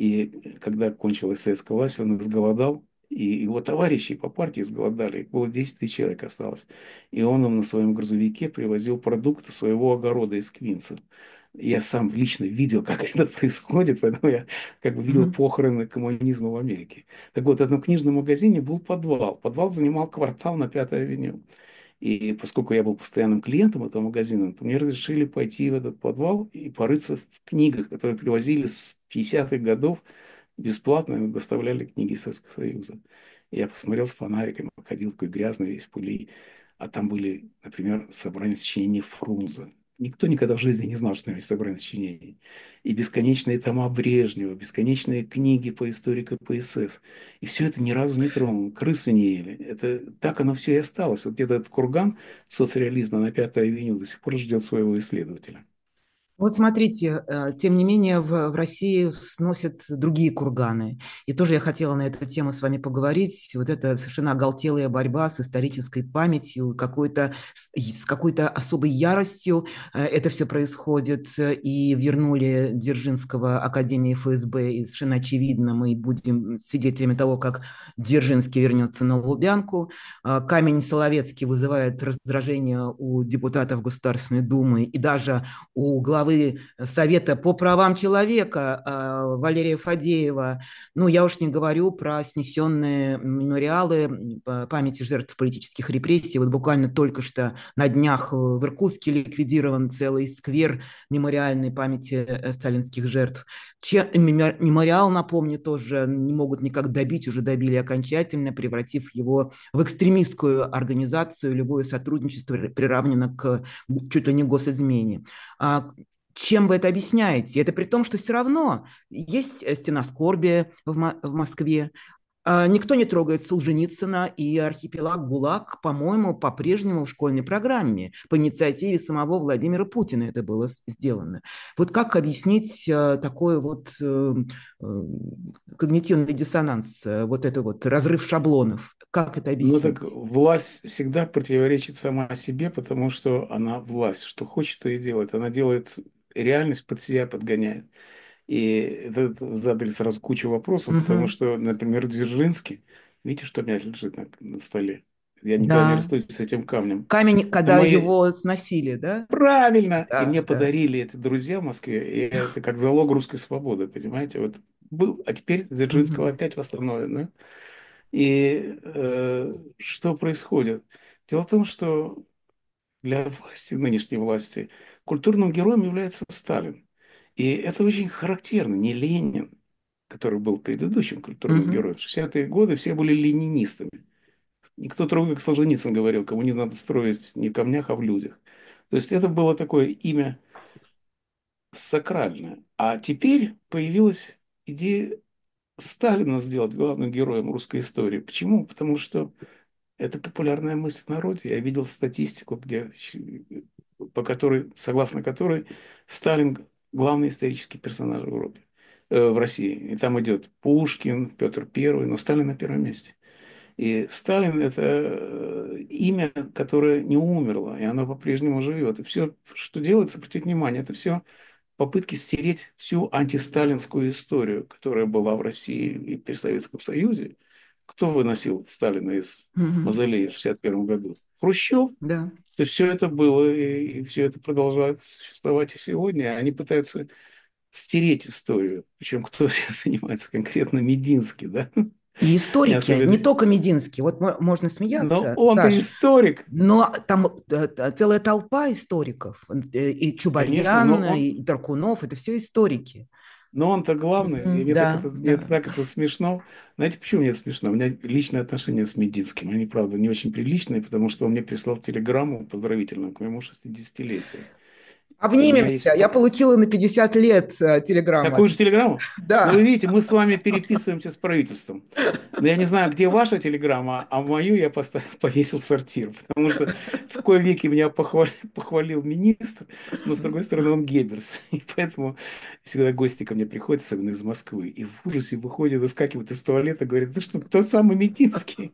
И когда кончилась советская власть, он изголодал. И его товарищи по партии изголодали. Их было десять тысяч человек осталось. И он им на своем грузовике привозил продукты своего огорода из Квинса. Я сам лично видел, как это происходит, поэтому я как бы видел Мгм. похороны коммунизма в Америке. Так вот, в этом книжном магазине был подвал. Подвал занимал квартал на Пятой авеню. И поскольку я был постоянным клиентом этого магазина, то мне разрешили пойти в этот подвал и порыться в книгах, которые привозили с пятидесятых годов бесплатно, и доставляли книги из Советского Союза. И я посмотрел с фонариком, ходил такой грязный, весь в пыли. А там были, например, собрания сочинений Фрунзе. Никто никогда в жизни не знал, что там есть собрание сочинений. И бесконечные тома Брежнева, бесконечные книги по истории КПСС. И все это ни разу не тронул. Крысы не ели. Это так оно все и осталось. Вот где-то этот курган соцреализма на Пятой авеню до сих пор ждет своего исследователя. Вот смотрите, э, тем не менее в, в России сносят другие курганы. И тоже я хотела на эту тему с вами поговорить. Вот это совершенно оголтелая борьба с исторической памятью, какой-то, с с какой-то особой яростью э, это все происходит. И вернули Дзержинского Академии эф эс бэ. И совершенно очевидно, мы будем свидетелями того, как Дзержинский вернется на Лубянку. А, Камень Соловецкий вызывает раздражение у депутатов Государственной Думы и даже у главы Совета по правам человека а, Валерия Фадеева. Ну, я уж не говорю про снесенные мемориалы памяти жертв политических репрессий. Вот буквально только что на днях в Иркутске ликвидирован целый сквер мемориальной памяти э, сталинских жертв. Че, мемориал, напомню, тоже не могут никак добить, уже добили окончательно, превратив его в экстремистскую организацию. Любое сотрудничество приравнено к чуть ли не госизмене. А, чем вы это объясняете? Это при том, что все равно есть стена скорби в, в Москве, а, никто не трогает Солженицына, и архипелаг ГУЛАГ, по-моему, по-прежнему в школьной программе. По инициативе самого Владимира Путина это было сделано. Вот как объяснить а, такой вот э, э, когнитивный диссонанс, э, вот это вот разрыв шаблонов? Как это Ну так объяснить? власть всегда противоречит сама себе, потому что она власть. Что хочет, то и делает. Она делает реальность под себя подгоняет. И это, это задали сразу кучу вопросов, потому Мгм. что, например, Дзержинский, видите, что у меня лежит на, на столе? Я никогда не Да. расстаюсь с этим камнем. Камень, Это когда мои... его сносили, да? Правильно! И Да, мне да. подарили эти друзья в Москве, и это как залог русской свободы, понимаете? Вот был, а теперь Дзержинского Мгм. опять восстановлен, да? И э, что происходит? Дело в том, что для власти, нынешней власти, культурным героем является Сталин. И это очень характерно. Не Ленин, который был предыдущим культурным Мгм. героем. В шестидесятые годы все были ленинистами. Никто другой, как Солженицын говорил, коммунизм надо строить не в камнях, а в людях. То есть это было такое имя сакральное. А теперь появилась идея Сталина сделать главным героем русской истории. Почему? Потому что это популярная мысль в народе. Я видел статистику, где, по которой, согласно которой Сталин главный исторический персонаж в Европе, э, в России. И там идет Пушкин, Петр Первый, но Сталин на первом месте. И Сталин – это э, имя, которое не умерло, и оно по-прежнему живет. И все, что делается, обратите внимание, это все попытки стереть всю антисталинскую историю, которая была в России и при Советском Союзе. Кто выносил Сталина из Мгм. мавзолея в шестьдесят первом году? Хрущев. Да. То есть все это было, и, и все это продолжает существовать и сегодня. Они пытаются стереть историю. Причем кто сейчас занимается конкретно Мединский, да? И Не историки, не особенно. только Мединский. Вот мо- можно Но смеяться, он-то Саш, историк, но там э, т- целая толпа историков. Э, И конечно, но Чубарьян, он, и Таркунов, это все историки. Но он-то главный, и Мгм. мне так Да, это, мне да. это так это смешно. Знаете, почему мне это смешно? У меня личные отношения с Мединским. Они, правда, не очень приличные, потому что он мне прислал телеграмму поздравительную к моему шестидесятилетию. И у меня Обнимемся. есть Я про- получила на пятьдесят лет э, телеграмму от такую же него. телеграмму. Но Да. вы видите, мы с вами переписываемся с правительством. Но я не знаю, где ваша телеграмма, а мою я поставил, повесил в сортир. Потому что в кои веки меня похвалил, похвалил министр, но с другой стороны он Геббельс. И поэтому всегда гости ко мне приходят, особенно из Москвы, и в ужасе выходят, выскакивают из туалета, говорят, ты что, тот самый Метинский?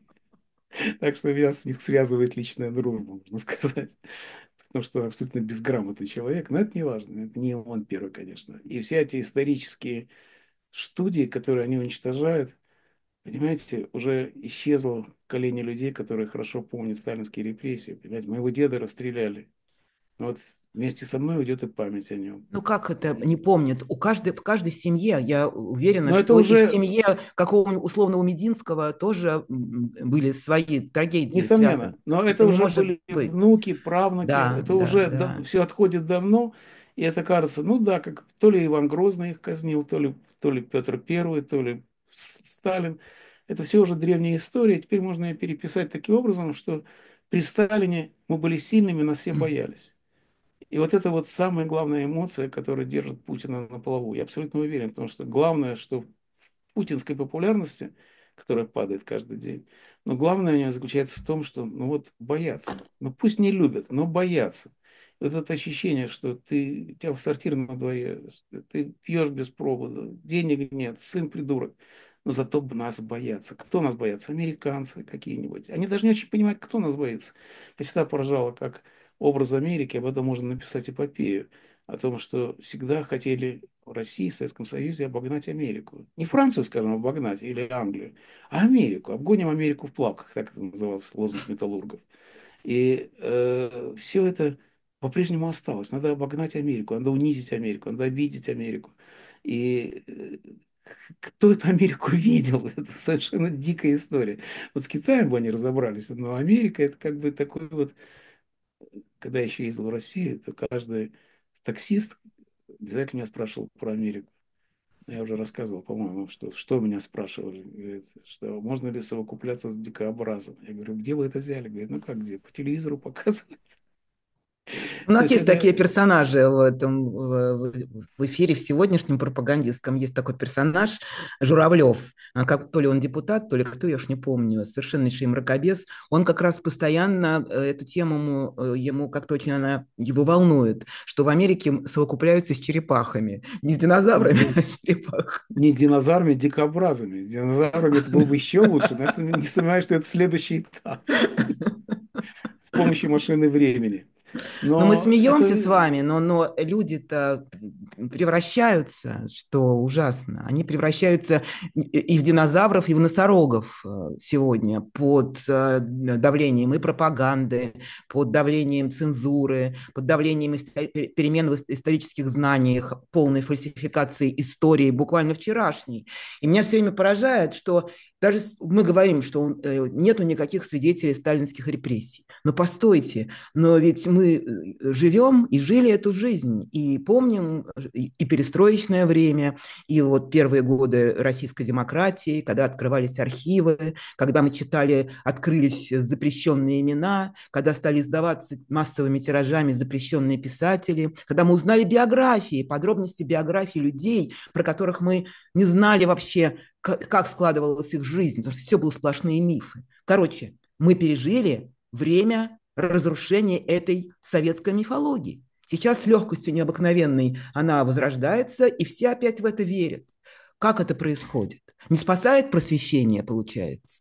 Так что меня с них связывает личная дружба, можно сказать. Потому что он абсолютно безграмотный человек. Но это не важно. Это не он первый, конечно. И все эти исторические студии, которые они уничтожают, понимаете, уже исчезло поколение людей, которые хорошо помнят сталинские репрессии. Понимаете, моего деда расстреляли. Но вот вместе со мной уйдет и память о нем. Ну как это не помнят? У каждой, в каждой семье, я уверена, Но это что и в уже, семье какого-нибудь условного Мединского тоже м, были свои трагедии связаны. несомненно, но это Это не уже может были быть. внуки, правнуки, Да, это да, уже да. все отходит давно, и это кажется, ну да, как то ли Иван Грозный их казнил, то ли, то ли Петр Первый, то ли С- Сталин. Это все уже древняя история, теперь можно ее переписать таким образом, что при Сталине мы были сильными, нас все боялись. И вот это вот самая главная эмоция, которая держит Путина на плаву. Я абсолютно уверен, потому что главное, что в путинской популярности, которая падает каждый день, но главное у нее заключается в том, что ну вот боятся. Ну пусть не любят, но боятся. Вот это ощущение, что ты, у тебя в сортир на дворе, что ты пьешь без провода, денег нет, сын придурок. Но зато б нас боятся. Кто нас боятся? Американцы какие-нибудь. Они даже не очень понимают, кто нас боится. Я всегда поражало, как образ Америки, об этом можно написать эпопею. О том, что всегда хотели в России, в Советском Союзе обогнать Америку. Не Францию, скажем, обогнать или Англию, а Америку. Обгоним Америку в плавках, так это назывался лозунг металлургов. И э, все это по-прежнему осталось. Надо обогнать Америку, надо унизить Америку, надо обидеть Америку. И э, кто эту Америку видел? Это совершенно дикая история. Вот с Китаем бы они разобрались, но Америка это как бы такой вот, когда я еще ездил в Россию, то каждый таксист обязательно меня спрашивал про Америку. Я уже рассказывал, по-моему, что, что меня спрашивали. Говорит, что можно ли совокупляться с дикообразом. Я говорю, где вы это взяли? Говорит, ну как где? По телевизору показывают. У То нас есть есть такие это персонажи в этом в, в эфире в сегодняшнем пропагандистском. Есть такой персонаж Журавлев. А как то ли он депутат, то ли кто, я уж не помню, совершеннейший мракобес. Он как раз постоянно э, эту тему, э, ему как-то очень она его волнует, что в Америке совокупляются с черепахами. Не с динозаврами, не, а с черепахами. не динозаврами, дикообразами. Динозаврами это было бы еще лучше, но я сом- не сомневаюсь, что это следующий этап с помощью машины времени. Но мы Но смеемся с это вами, но, но люди-то превращаются, что ужасно. Они превращаются и в динозавров, и в носорогов э, сегодня под э, давлением и пропаганды, под давлением цензуры, под давлением истор- перемен в исторических знаниях, полной фальсификации истории, буквально вчерашней. И меня все время поражает, что даже мы говорим, что э, нету никаких свидетелей сталинских репрессий. Но постойте, но ведь мы э, живем и жили эту жизнь, и помним и перестроечное время, и вот первые годы российской демократии, когда открывались архивы, когда мы читали, открылись запрещенные имена, когда стали издаваться массовыми тиражами запрещенные писатели, когда мы узнали биографии, подробности биографий людей, про которых мы не знали вообще, как складывалась их жизнь, потому что все было сплошные мифы. Короче, мы пережили время разрушения этой советской мифологии. Сейчас с легкостью необыкновенной она возрождается, и все опять в это верят. Как это происходит? Не спасает просвещение, получается?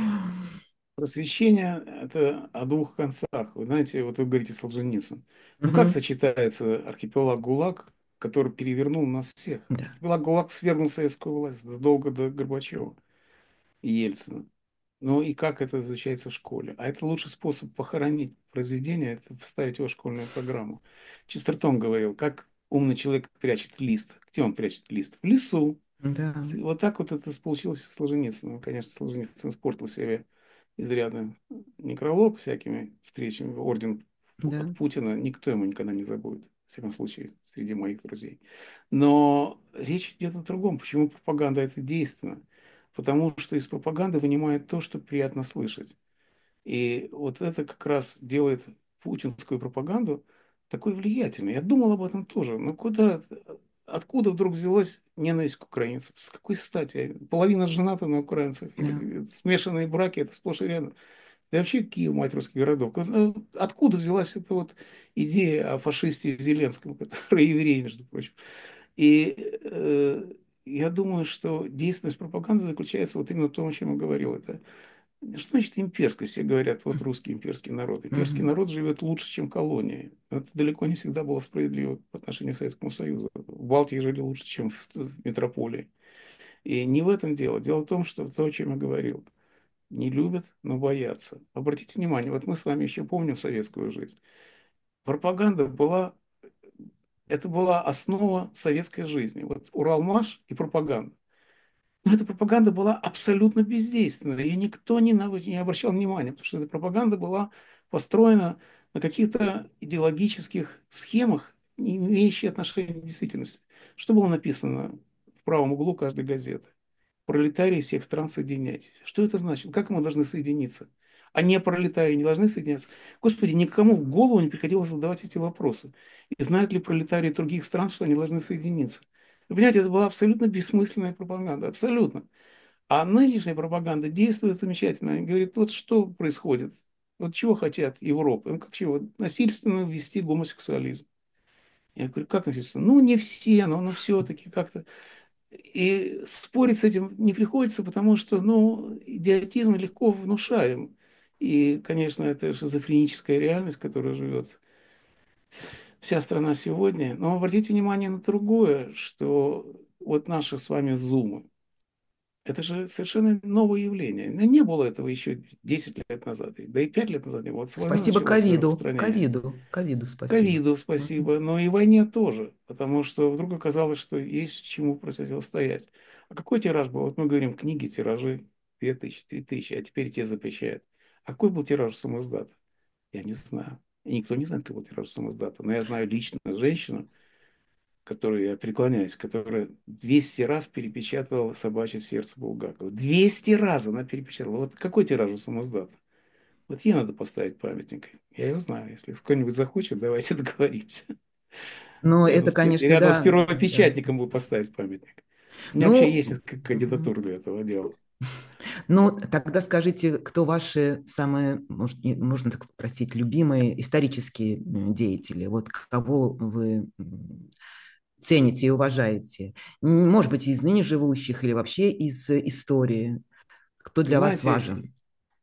просвещение, это о двух концах. Вы знаете, вот вы говорите Солженицын. Ну как Угу. сочетается архипелаг ГУЛАГ, который перевернул нас всех? Да, Архипелаг ГУЛАГ свергнул советскую власть задолго до Горбачева и Ельцина. Ну и как это изучается в школе? А это лучший способ похоронить произведение, это вставить его в школьную программу. Честертон говорил, как умный человек прячет лист. Где он прячет лист? В лесу. да, Вот так вот это получилось с Солженицыным. Конечно, Солженицын испортил себе изрядно некролог всякими встречами. Орден от да, Путина никто ему никогда не забудет. В всяком случае, среди моих друзей. Но речь идет о другом. Почему пропаганда это действенна? Потому что из пропаганды вынимают то, что приятно слышать. И вот это как раз делает путинскую пропаганду такой влиятельной. Я думал об этом тоже. Но куда, откуда вдруг взялась ненависть к украинцам? С какой стати? Половина жената на украинцах. да. Смешанные браки – это сплошь и рядом. Да и вообще Киев, мать русских городов. Ну, откуда взялась эта вот идея о фашисте Зеленском, который еврей, между прочим? И э, я думаю, что действенность пропаганды заключается вот именно в том, о чем я говорил. Это что значит имперский? Все говорят, вот русский имперский народ. Имперский Мгм. народ живет лучше, чем колонии. Это далеко не всегда было справедливо по отношению к Советскому Союзу. В Балтии жили лучше, чем в, в метрополии. И не в этом дело. Дело в том, что то, о чем я говорил. Не любят, но боятся. Обратите внимание, вот мы с вами еще помним советскую жизнь. Пропаганда была, это была основа советской жизни. Вот Уралмаш и пропаганда. Но эта пропаганда была абсолютно бездейственна. Ее никто не, не обращал внимания, потому что эта пропаганда была построена на каких-то идеологических схемах, не имеющих отношения к действительности. Что было написано в правом углу каждой газеты? Пролетарии всех стран, соединяйтесь. Что это значит? Как мы должны соединиться? А не пролетарии не должны соединяться? Господи, никому в голову не приходило задавать эти вопросы. И знают ли пролетарии других стран, что они должны соединиться? Вы понимаете, это была абсолютно бессмысленная пропаганда. Абсолютно. А нынешняя пропаганда действует замечательно. Они говорят, вот что происходит. Вот чего хотят Европа? Ну, как чего? Насильственно ввести гомосексуализм. Я говорю, как насильственно? Ну, не все, но, но все-таки как-то. И спорить с этим не приходится, потому что, ну, идиотизм легко внушаем. И, конечно, это шизофреническая реальность, которая живет вся страна сегодня. Но обратите внимание на другое, что вот наши с вами зумы, это же совершенно новое явление. Ну, не было этого еще десять лет назад, да и пять лет назад не было. Вот с войны Спасибо началось ковиду, распространение. ковиду, ковиду спасибо. Ковиду Мгм. спасибо, но и войне тоже, потому что вдруг оказалось, что есть чему противостоять. А какой тираж был? Вот мы говорим, книги, тиражи две тысячи, три тысячи, а теперь те запрещают. А какой был тираж самоздата? Я не знаю. И никто не знает, какой был тираж самоздата. Но я знаю лично женщину, которой я преклоняюсь, которая двести раз перепечатала «Собачье сердце» Булгакова. двести раз она перепечатала. Вот какой тираж у самоздата? Вот ей надо поставить памятник. Я ее знаю. Если кто-нибудь захочет, давайте договоримся. Но Рядом это, с, пер- конечно, рядом с да, да. первопечатником бы поставить памятник. У меня вообще Ну, есть несколько мгм. кандидатур для этого дела. Ну, тогда скажите, кто ваши самые, может, не- можно так спросить, любимые исторические м, деятели? Вот кого вы м, цените и уважаете? М, Может быть, из ныне живущих или вообще из э, истории? Кто для вас Знаете, важен?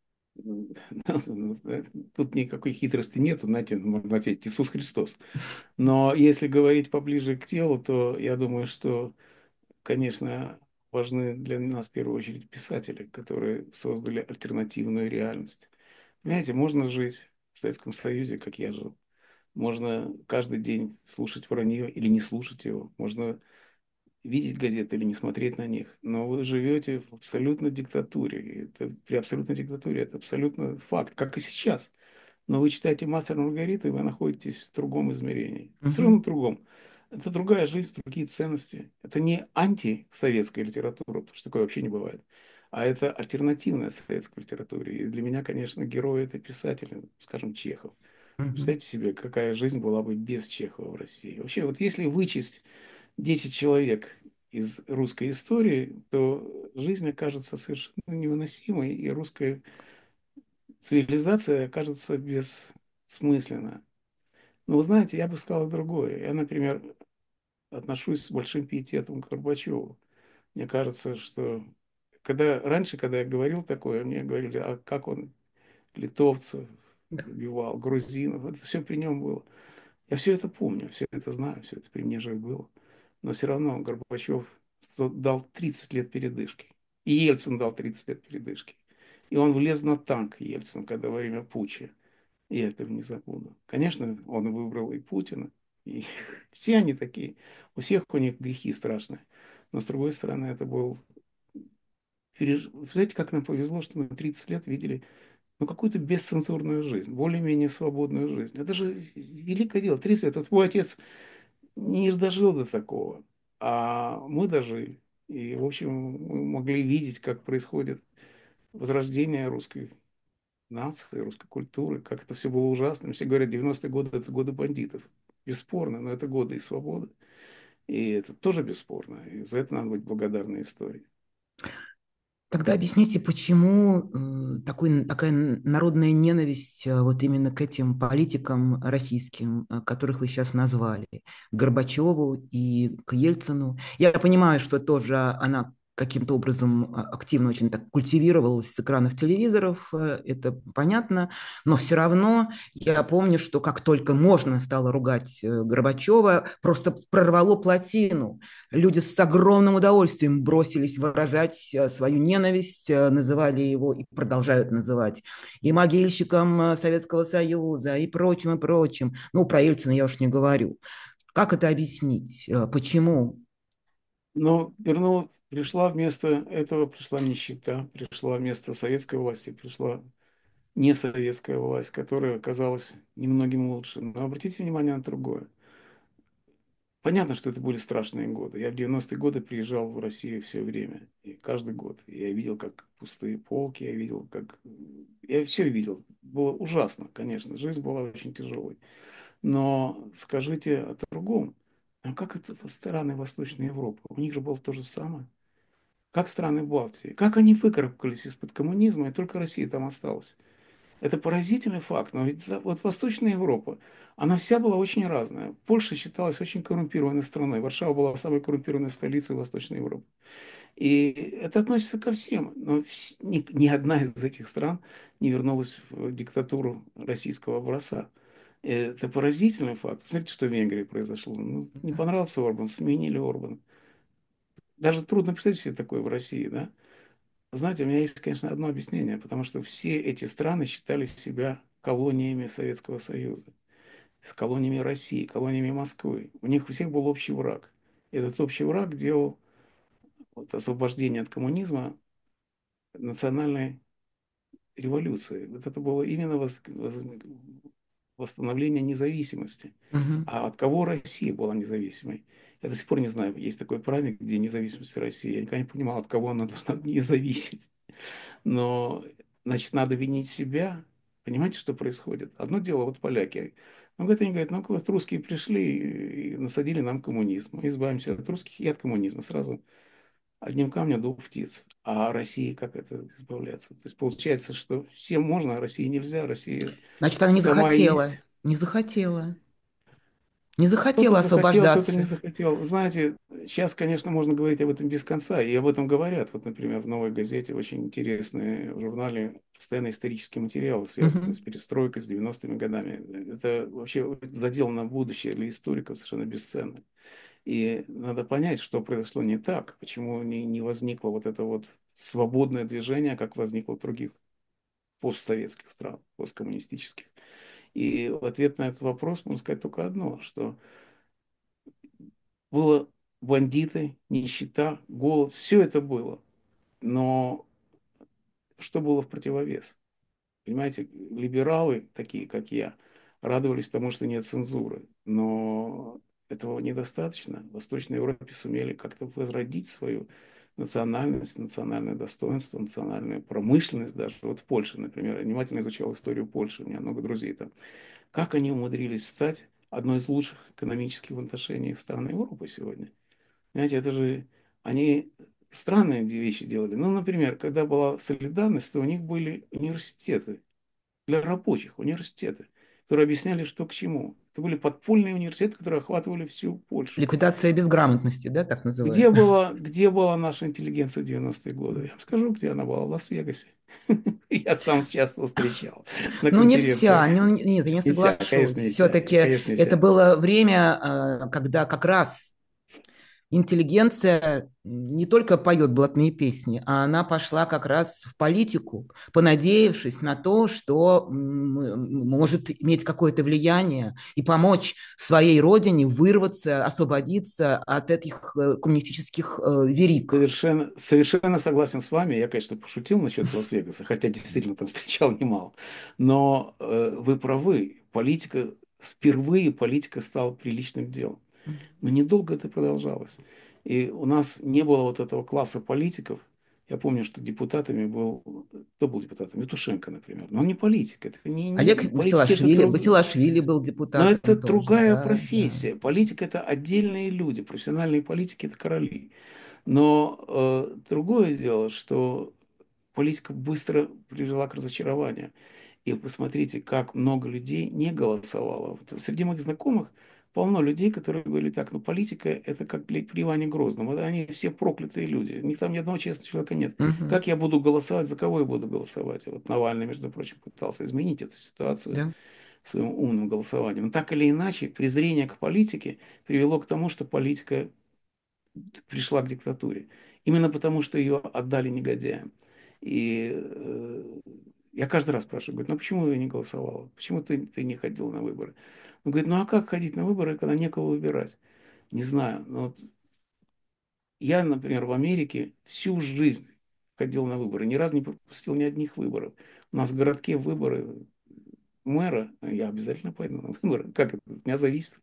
тут никакой хитрости нету, знаете, можно ответить Иисус Христос. Но если говорить поближе к телу, то я думаю, что, конечно, важны для нас в первую очередь писатели, которые создали альтернативную реальность. Понимаете, можно жить в Советском Союзе, как я жил. Можно каждый день слушать вранье или не слушать его. Можно видеть газеты или не смотреть на них. Но вы живете в абсолютной диктатуре. И это, при абсолютной диктатуре это абсолютно факт, как и сейчас. Но вы читаете «Мастер и Маргариту», и вы находитесь в другом измерении. Все равно в Мгм. другом. Это другая жизнь, другие ценности. Это не антисоветская литература, потому что такое вообще не бывает. А это альтернативная советской литературе. И для меня, конечно, герой это писатель, скажем, Чехов. Мгм. Представьте себе, какая жизнь была бы без Чехова в России. Вообще, вот если вычесть десять человек из русской истории, то жизнь окажется совершенно невыносимой, и русская цивилизация окажется бессмысленна. Но вы знаете, я бы сказал другое. Я, например, отношусь с большим пиететом к Горбачеву. Мне кажется, что когда, раньше, когда я говорил такое, мне говорили, а как он литовцев убивал, грузинов, это все при нем было. Я все это помню, все это знаю, все это при мне же было. Но все равно Горбачев дал тридцать лет передышки. И Ельцин дал тридцать лет передышки. И он влез на танк, Ельцин, когда во время путча. И я этого не забуду. Конечно, он выбрал и Путина. И все они такие. У всех у них грехи страшные. Но с другой стороны, это был... переж- Знаете, как нам повезло, что мы тридцать лет видели ну, какую-то бесцензурную жизнь, более-менее свободную жизнь. Это же великое дело. тридцать лет. Вот мой отец не дожил до такого, а мы дожили. И, в общем, мы могли видеть, как происходит возрождение русской нации, русской культуры, как это все было ужасно. Все говорят, девяностые годы – это годы бандитов. Бесспорно, но это годы и свободы. И это тоже бесспорно. И за это надо быть благодарной истории. Тогда объясните, почему э, такой, такая народная ненависть э, вот именно к этим политикам российским, э, которых вы сейчас назвали, к Горбачеву и к Ельцину. Я понимаю, что тоже она каким-то образом а, активно очень так культивировалась с экранов телевизоров, э, это понятно, но все равно я помню, что как только можно стало ругать э, Горбачева, просто прорвало плотину. Люди с огромным удовольствием бросились выражать э, свою ненависть, э, называли его и продолжают называть и могильщиком э, Советского Союза, и прочим, и прочим. Ну, про Ельцина я уж не говорю. Как это объяснить? Э, Почему? Но верну, пришла вместо этого, пришла нищета, пришла вместо советской власти, пришла несоветская власть, которая оказалась немногим лучше. Но обратите внимание на другое. Понятно, что это были страшные годы. Я в девяностые годы приезжал в Россию все время. И каждый год. И я видел, как пустые полки, я видел, как... Я все видел. Было ужасно, конечно. Жизнь была очень тяжелой. Но скажите о другом. А как это страны Восточной Европы? У них же было то же самое. Как страны Балтии? Как они выкарабкались из-под коммунизма, и только Россия там осталась? Это поразительный факт. Но ведь за- вот Восточная Европа, она вся была очень разная. Польша считалась очень коррумпированной страной. Варшава была самой коррумпированной столицей Восточной Европы. И это относится ко всем. Но вс- ни, ни одна из этих стран не вернулась в диктатуру российского образца. Это поразительный факт. Смотрите, что в Венгрии произошло. Ну, не Да. понравился Орбан, сменили Орбана. Даже трудно представить себе такое в России, да? Знаете, у меня есть, конечно, одно объяснение, потому что все эти страны считали себя колониями Советского Союза, с колониями России, колониями Москвы. У них у всех был общий враг. И этот общий враг делал вот, освобождение от коммунизма национальной революцией. Вот это было именно воз- воз- восстановление независимости. Мгм. А от кого Россия была независимой? Я до сих пор не знаю, есть такой праздник, где независимость России. Я никогда не понимал, от кого она должна не зависеть. Но, значит, надо винить себя. Понимаете, что происходит? Одно дело, вот поляки. Ну, говорят, они говорят, ну, вот русские пришли и насадили нам коммунизм. Мы избавимся от русских и от коммунизма. Сразу одним камнем двух птиц. А России как это избавляться? То есть получается, что всем можно, а России нельзя. Россия Значит, она не сама есть. захотела, не захотела, не Кто-то захотела захотел, кто-то не освобождаться. захотел. Знаете, сейчас, конечно, можно говорить об этом без конца, и об этом говорят. Вот, например, в «Новой газете» очень интересные в журнале постоянно исторические материалы, связанные с Мгм. перестройкой, с девяностыми годами. Это вообще задел на будущее для историков совершенно бесценно. И надо понять, что произошло не так, почему не, не возникло вот это вот свободное движение, как возникло в других постсоветских стран, посткоммунистических. И в ответ на этот вопрос можно сказать только одно, что было бандиты, нищета, голод, все это было. Но что было в противовес? Понимаете, либералы, такие как я, радовались тому, что нет цензуры. Но этого недостаточно. В Восточной Европе сумели как-то возродить свою национальность, национальное достоинство, национальную промышленность даже. Вот в Польше, например, я внимательно изучал историю Польши, у меня много друзей там. Как они умудрились стать одной из лучших экономических в отношениях стран Европы сегодня? Знаете, это же они странные вещи делали. Ну, например, когда была солидарность, то у них были университеты для рабочих, университеты, которые объясняли, что к чему. Это были подпольные университеты, которые охватывали всю Польшу. Ликвидация безграмотности, да, так Где называемая. была, где была наша интеллигенция в девяностые годы? Я вам скажу, где она была, в Лас-Вегасе. Я там часто встречал на Ну, не вся, конференциях. ну, нет, я не Не вся, соглашусь. конечно, не вся, Все-таки конечно, не это вся. было время, э, когда как раз интеллигенция не только поет блатные песни, а она пошла как раз в политику, понадеявшись на то, что может иметь какое-то влияние и помочь своей родине вырваться, освободиться от этих э, коммунистических э, верик. Совершенно, совершенно согласен с вами. Я, конечно, пошутил насчет Лас-Вегаса, хотя действительно там встречал немало. Но э, вы правы. Политика, впервые политика стала приличным делом. Но недолго это продолжалось. И у нас не было вот этого класса политиков. Я помню, что депутатами был... Кто был депутатом? Евтушенко, например. Но он не политик. Это не, Олег не, политики это Басилашвили, друг... Басилашвили был Но это депутатом тоже, другая да, да. профессия. Политика это отдельные люди. Профессиональные политики это короли. Но э, другое дело, что политика быстро привела к разочарованию. И посмотрите, как много людей не голосовало. Вот среди моих знакомых полно людей, которые говорили так, ну политика это как для, при Иване Грозном. Вот они все проклятые люди. У них там ни одного честного человека нет. Мгм. Как я буду голосовать, за кого я буду голосовать? Вот Навальный, между прочим, пытался изменить эту ситуацию Да. своим умным голосованием. Но так или иначе, презрение к политике привело к тому, что политика пришла к диктатуре. Именно потому, что ее отдали негодяям. И э, я каждый раз спрашиваю, говорит, ну почему я не голосовала? Почему ты, ты не ходил на выборы? Он говорит, ну а как ходить на выборы, когда некого выбирать? Не знаю. Но вот я, например, в Америке всю жизнь ходил на выборы, ни разу не пропустил ни одних выборов. У нас в городке выборы мэра, я обязательно пойду на выборы. Как это? От меня зависит.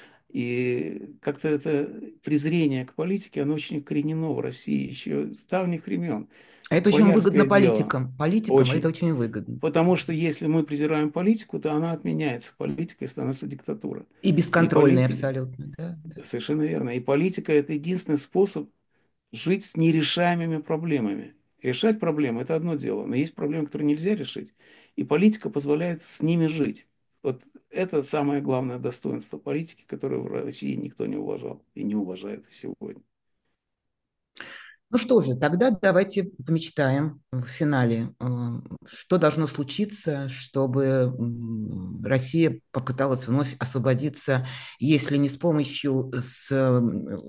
И как-то это презрение к политике, оно очень коренено в России еще с давних времен. А это очень выгодно Боярское дело политикам. Политикам это очень. очень выгодно. Потому что если мы презираем политику, то она отменяется. Политикой становится диктатура. И И бесконтрольные политика, абсолютно, да, да. совершенно верно. И политика – это единственный способ жить с нерешаемыми проблемами. Решать проблемы – это одно дело, но есть проблемы, которые нельзя решить, и политика позволяет с ними жить. Вот это самое главное достоинство политики, которое в России никто не уважал и не уважает сегодня. Ну что же, тогда давайте помечтаем в финале, э, что должно случиться, чтобы м, Россия попыталась вновь освободиться, если не с помощью с, э,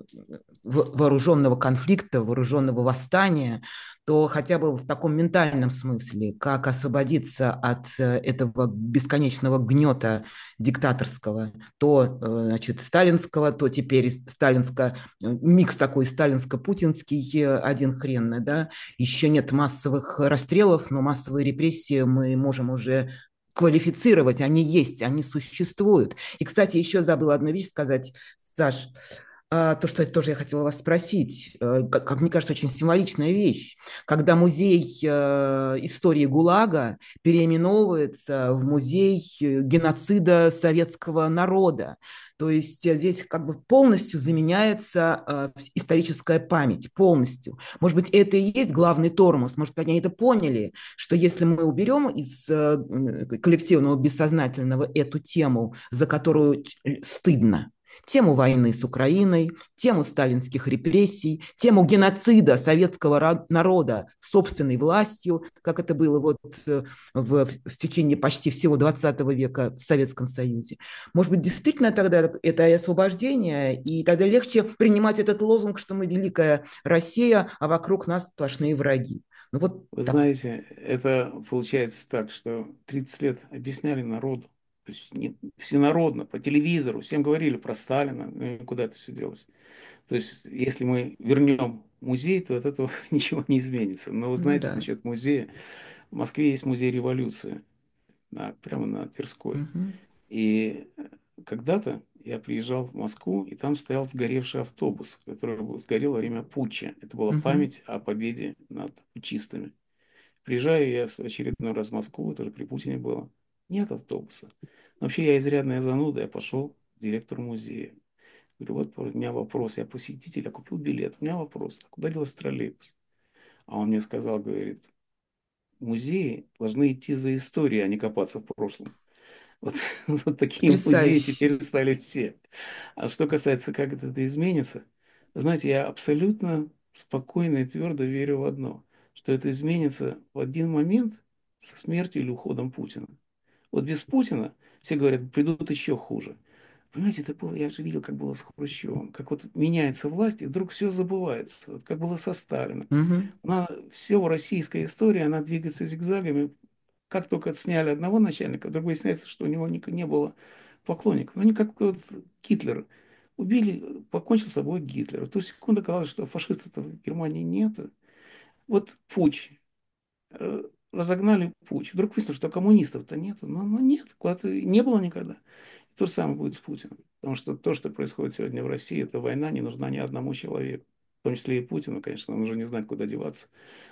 в- вооруженного конфликта, вооруженного восстания, то хотя бы в таком ментальном смысле, как освободиться от э, этого бесконечного гнета диктаторского, то, э, значит, сталинского, то теперь сталинско микс такой сталинско-путинский, э, один хрен, да, еще нет массовых расстрелов, но массовые репрессии мы можем уже квалифицировать, они есть, они существуют. И, кстати, еще забыла одну вещь сказать, Саш, а, то, что тоже я хотела вас спросить, э, как, как мне кажется, очень символичная вещь, когда музей э, истории ГУЛАГа переименовывается в музей э, геноцида советского народа. То есть э, здесь как бы полностью заменяется э, историческая память, полностью. Может быть, это и есть главный тормоз, может быть, они это поняли, что если мы уберем из э, коллективного бессознательного эту тему, за которую стыдно, тему войны с Украиной, тему сталинских репрессий, тему геноцида советского народа собственной властью, как это было вот э, в, в течение почти всего двадцатого века в Советском Союзе. Может быть, действительно тогда это и освобождение, и тогда легче принимать этот лозунг, что мы великая Россия, а вокруг нас сплошные враги. Ну вот Вы так. знаете, это получается так, что тридцать лет объясняли народу, то есть не, всенародно, по телевизору, всем говорили про Сталина, ну и куда это все делось. То есть, если мы вернем музей, то от этого ничего не изменится. Но вы Ну знаете, да. насчет музея, в Москве есть музей революции, на, прямо на Тверской. Угу. И когда-то я приезжал в Москву, и там стоял сгоревший автобус, который был, сгорел во время путча. Это была Угу. память о победе над путчистами. Приезжаю я в очередной раз в Москву, тоже при Путине было. Нет автобуса. Вообще я изрядная зануда, я пошел к директору музея. Говорю, вот у меня вопрос, я посетитель, я купил билет, у меня вопрос, а куда делся троллейбус? А он мне сказал, говорит, музеи должны идти за историей, а не копаться в прошлом. Вот, вот такие музеи Потрясающе. теперь стали все. А что касается, как это, это изменится, знаете, я абсолютно спокойно и твердо верю в одно, что это изменится в один момент со смертью или уходом Путина. Вот без Путина все говорят, придут еще хуже. Понимаете, это было, я же видел, как было с Хрущевым, как вот меняется власть, и вдруг все забывается, вот как было со Сталиным. Угу. Она, все российская история, она двигается зигзагами. Как только сняли одного начальника, вдруг выясняется, что у него не, не было поклонников. Ну, не как вот Гитлер. Убили, покончил с собой Гитлер. В ту секунду казалось, что фашистов в Германии нет. Вот путч. э, Разогнали путч. Вдруг выяснилось, что коммунистов-то нету. Ну, ну нет, куда-то не было никогда. То же самое будет с Путиным. Потому что то, что происходит сегодня в России, это война не нужна ни одному человеку. В том числе и Путину, конечно, он уже не знает, куда деваться.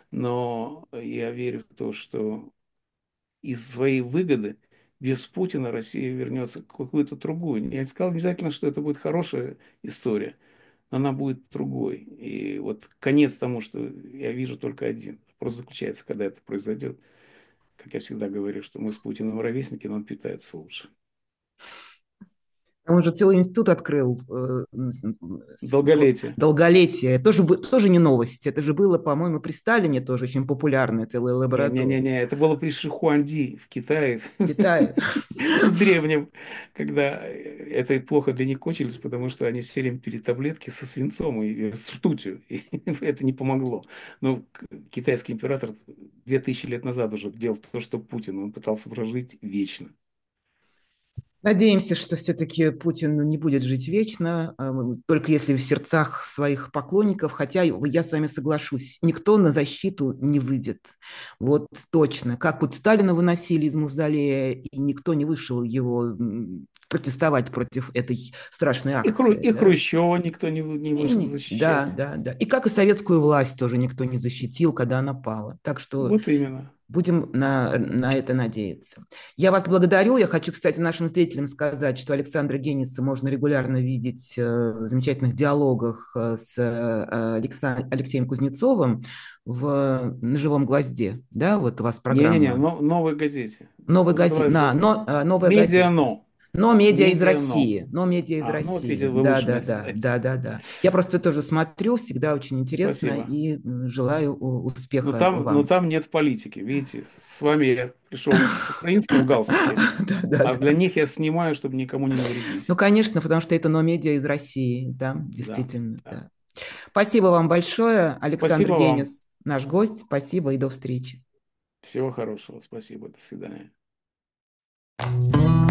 Но я верю в то, что из своей выгоды без Путина Россия вернется к какую-то другую. Я не сказал обязательно, что это будет хорошая история, но она будет другой. И вот конец тому, что я вижу только один. Просто заключается, когда это произойдет. Как я всегда говорю, что мы с Путиным ровесники, но он питается лучше. Он же целый институт открыл э, с- по- Долголетие. долголетие. Тоже, бы- тоже не новость. Это же было, по-моему, при Сталине тоже очень популярная целая лаборатория. Не-не-не, это было при Шихуанди в Китае, В Китае. в древнем, когда это плохо для них кончилось, потому что они все время пили таблетки со свинцом и с ртутью, и это не помогло. Но китайский император две тысячи лет назад уже делал то, что Путин, он пытался прожить вечно. Надеемся, что все-таки Путин не будет жить вечно, а, только если в сердцах своих поклонников, хотя я с вами соглашусь, никто на защиту не выйдет. Вот точно. Как вот Сталина выносили из мавзолея, и никто не вышел его протестовать против этой страшной И, Хру, акции. и Да? Хрущева никто не, не вышел И, да, защищать. да, да. И как и советскую власть тоже никто не защитил, когда она пала. Так что Вот именно. Будем на, на это надеяться. Я вас благодарю. Я хочу, кстати, нашим зрителям сказать, что Александра Гениса можно регулярно видеть э, в замечательных диалогах э, с э, Алекса- Алексеем Кузнецовым в «На живом гвозде». Да, вот у вас Не-не-не, программа. но, новой газете. Новой газете, Называется на, но, э, новая газета. «Медиано». Но медиа из «Медиано». России. Но медиа из А, ну вот видите, России. вы Да, лучше да, меня да, знаете. да, да, да. Я просто тоже смотрю, всегда очень интересно Спасибо. и м, желаю у- Но успеха там, но вам. там нет политики. Видите, с вами я пришел в украинском галстуке, Да, да, а для да. них я снимаю, чтобы никому не Ну, навредить. конечно, потому что это но-медиа из России, да, Да, действительно, да. да. Спасибо вам большое, Александр Спасибо вам. Генис, наш гость. Спасибо и до встречи. Всего хорошего. Спасибо. До свидания.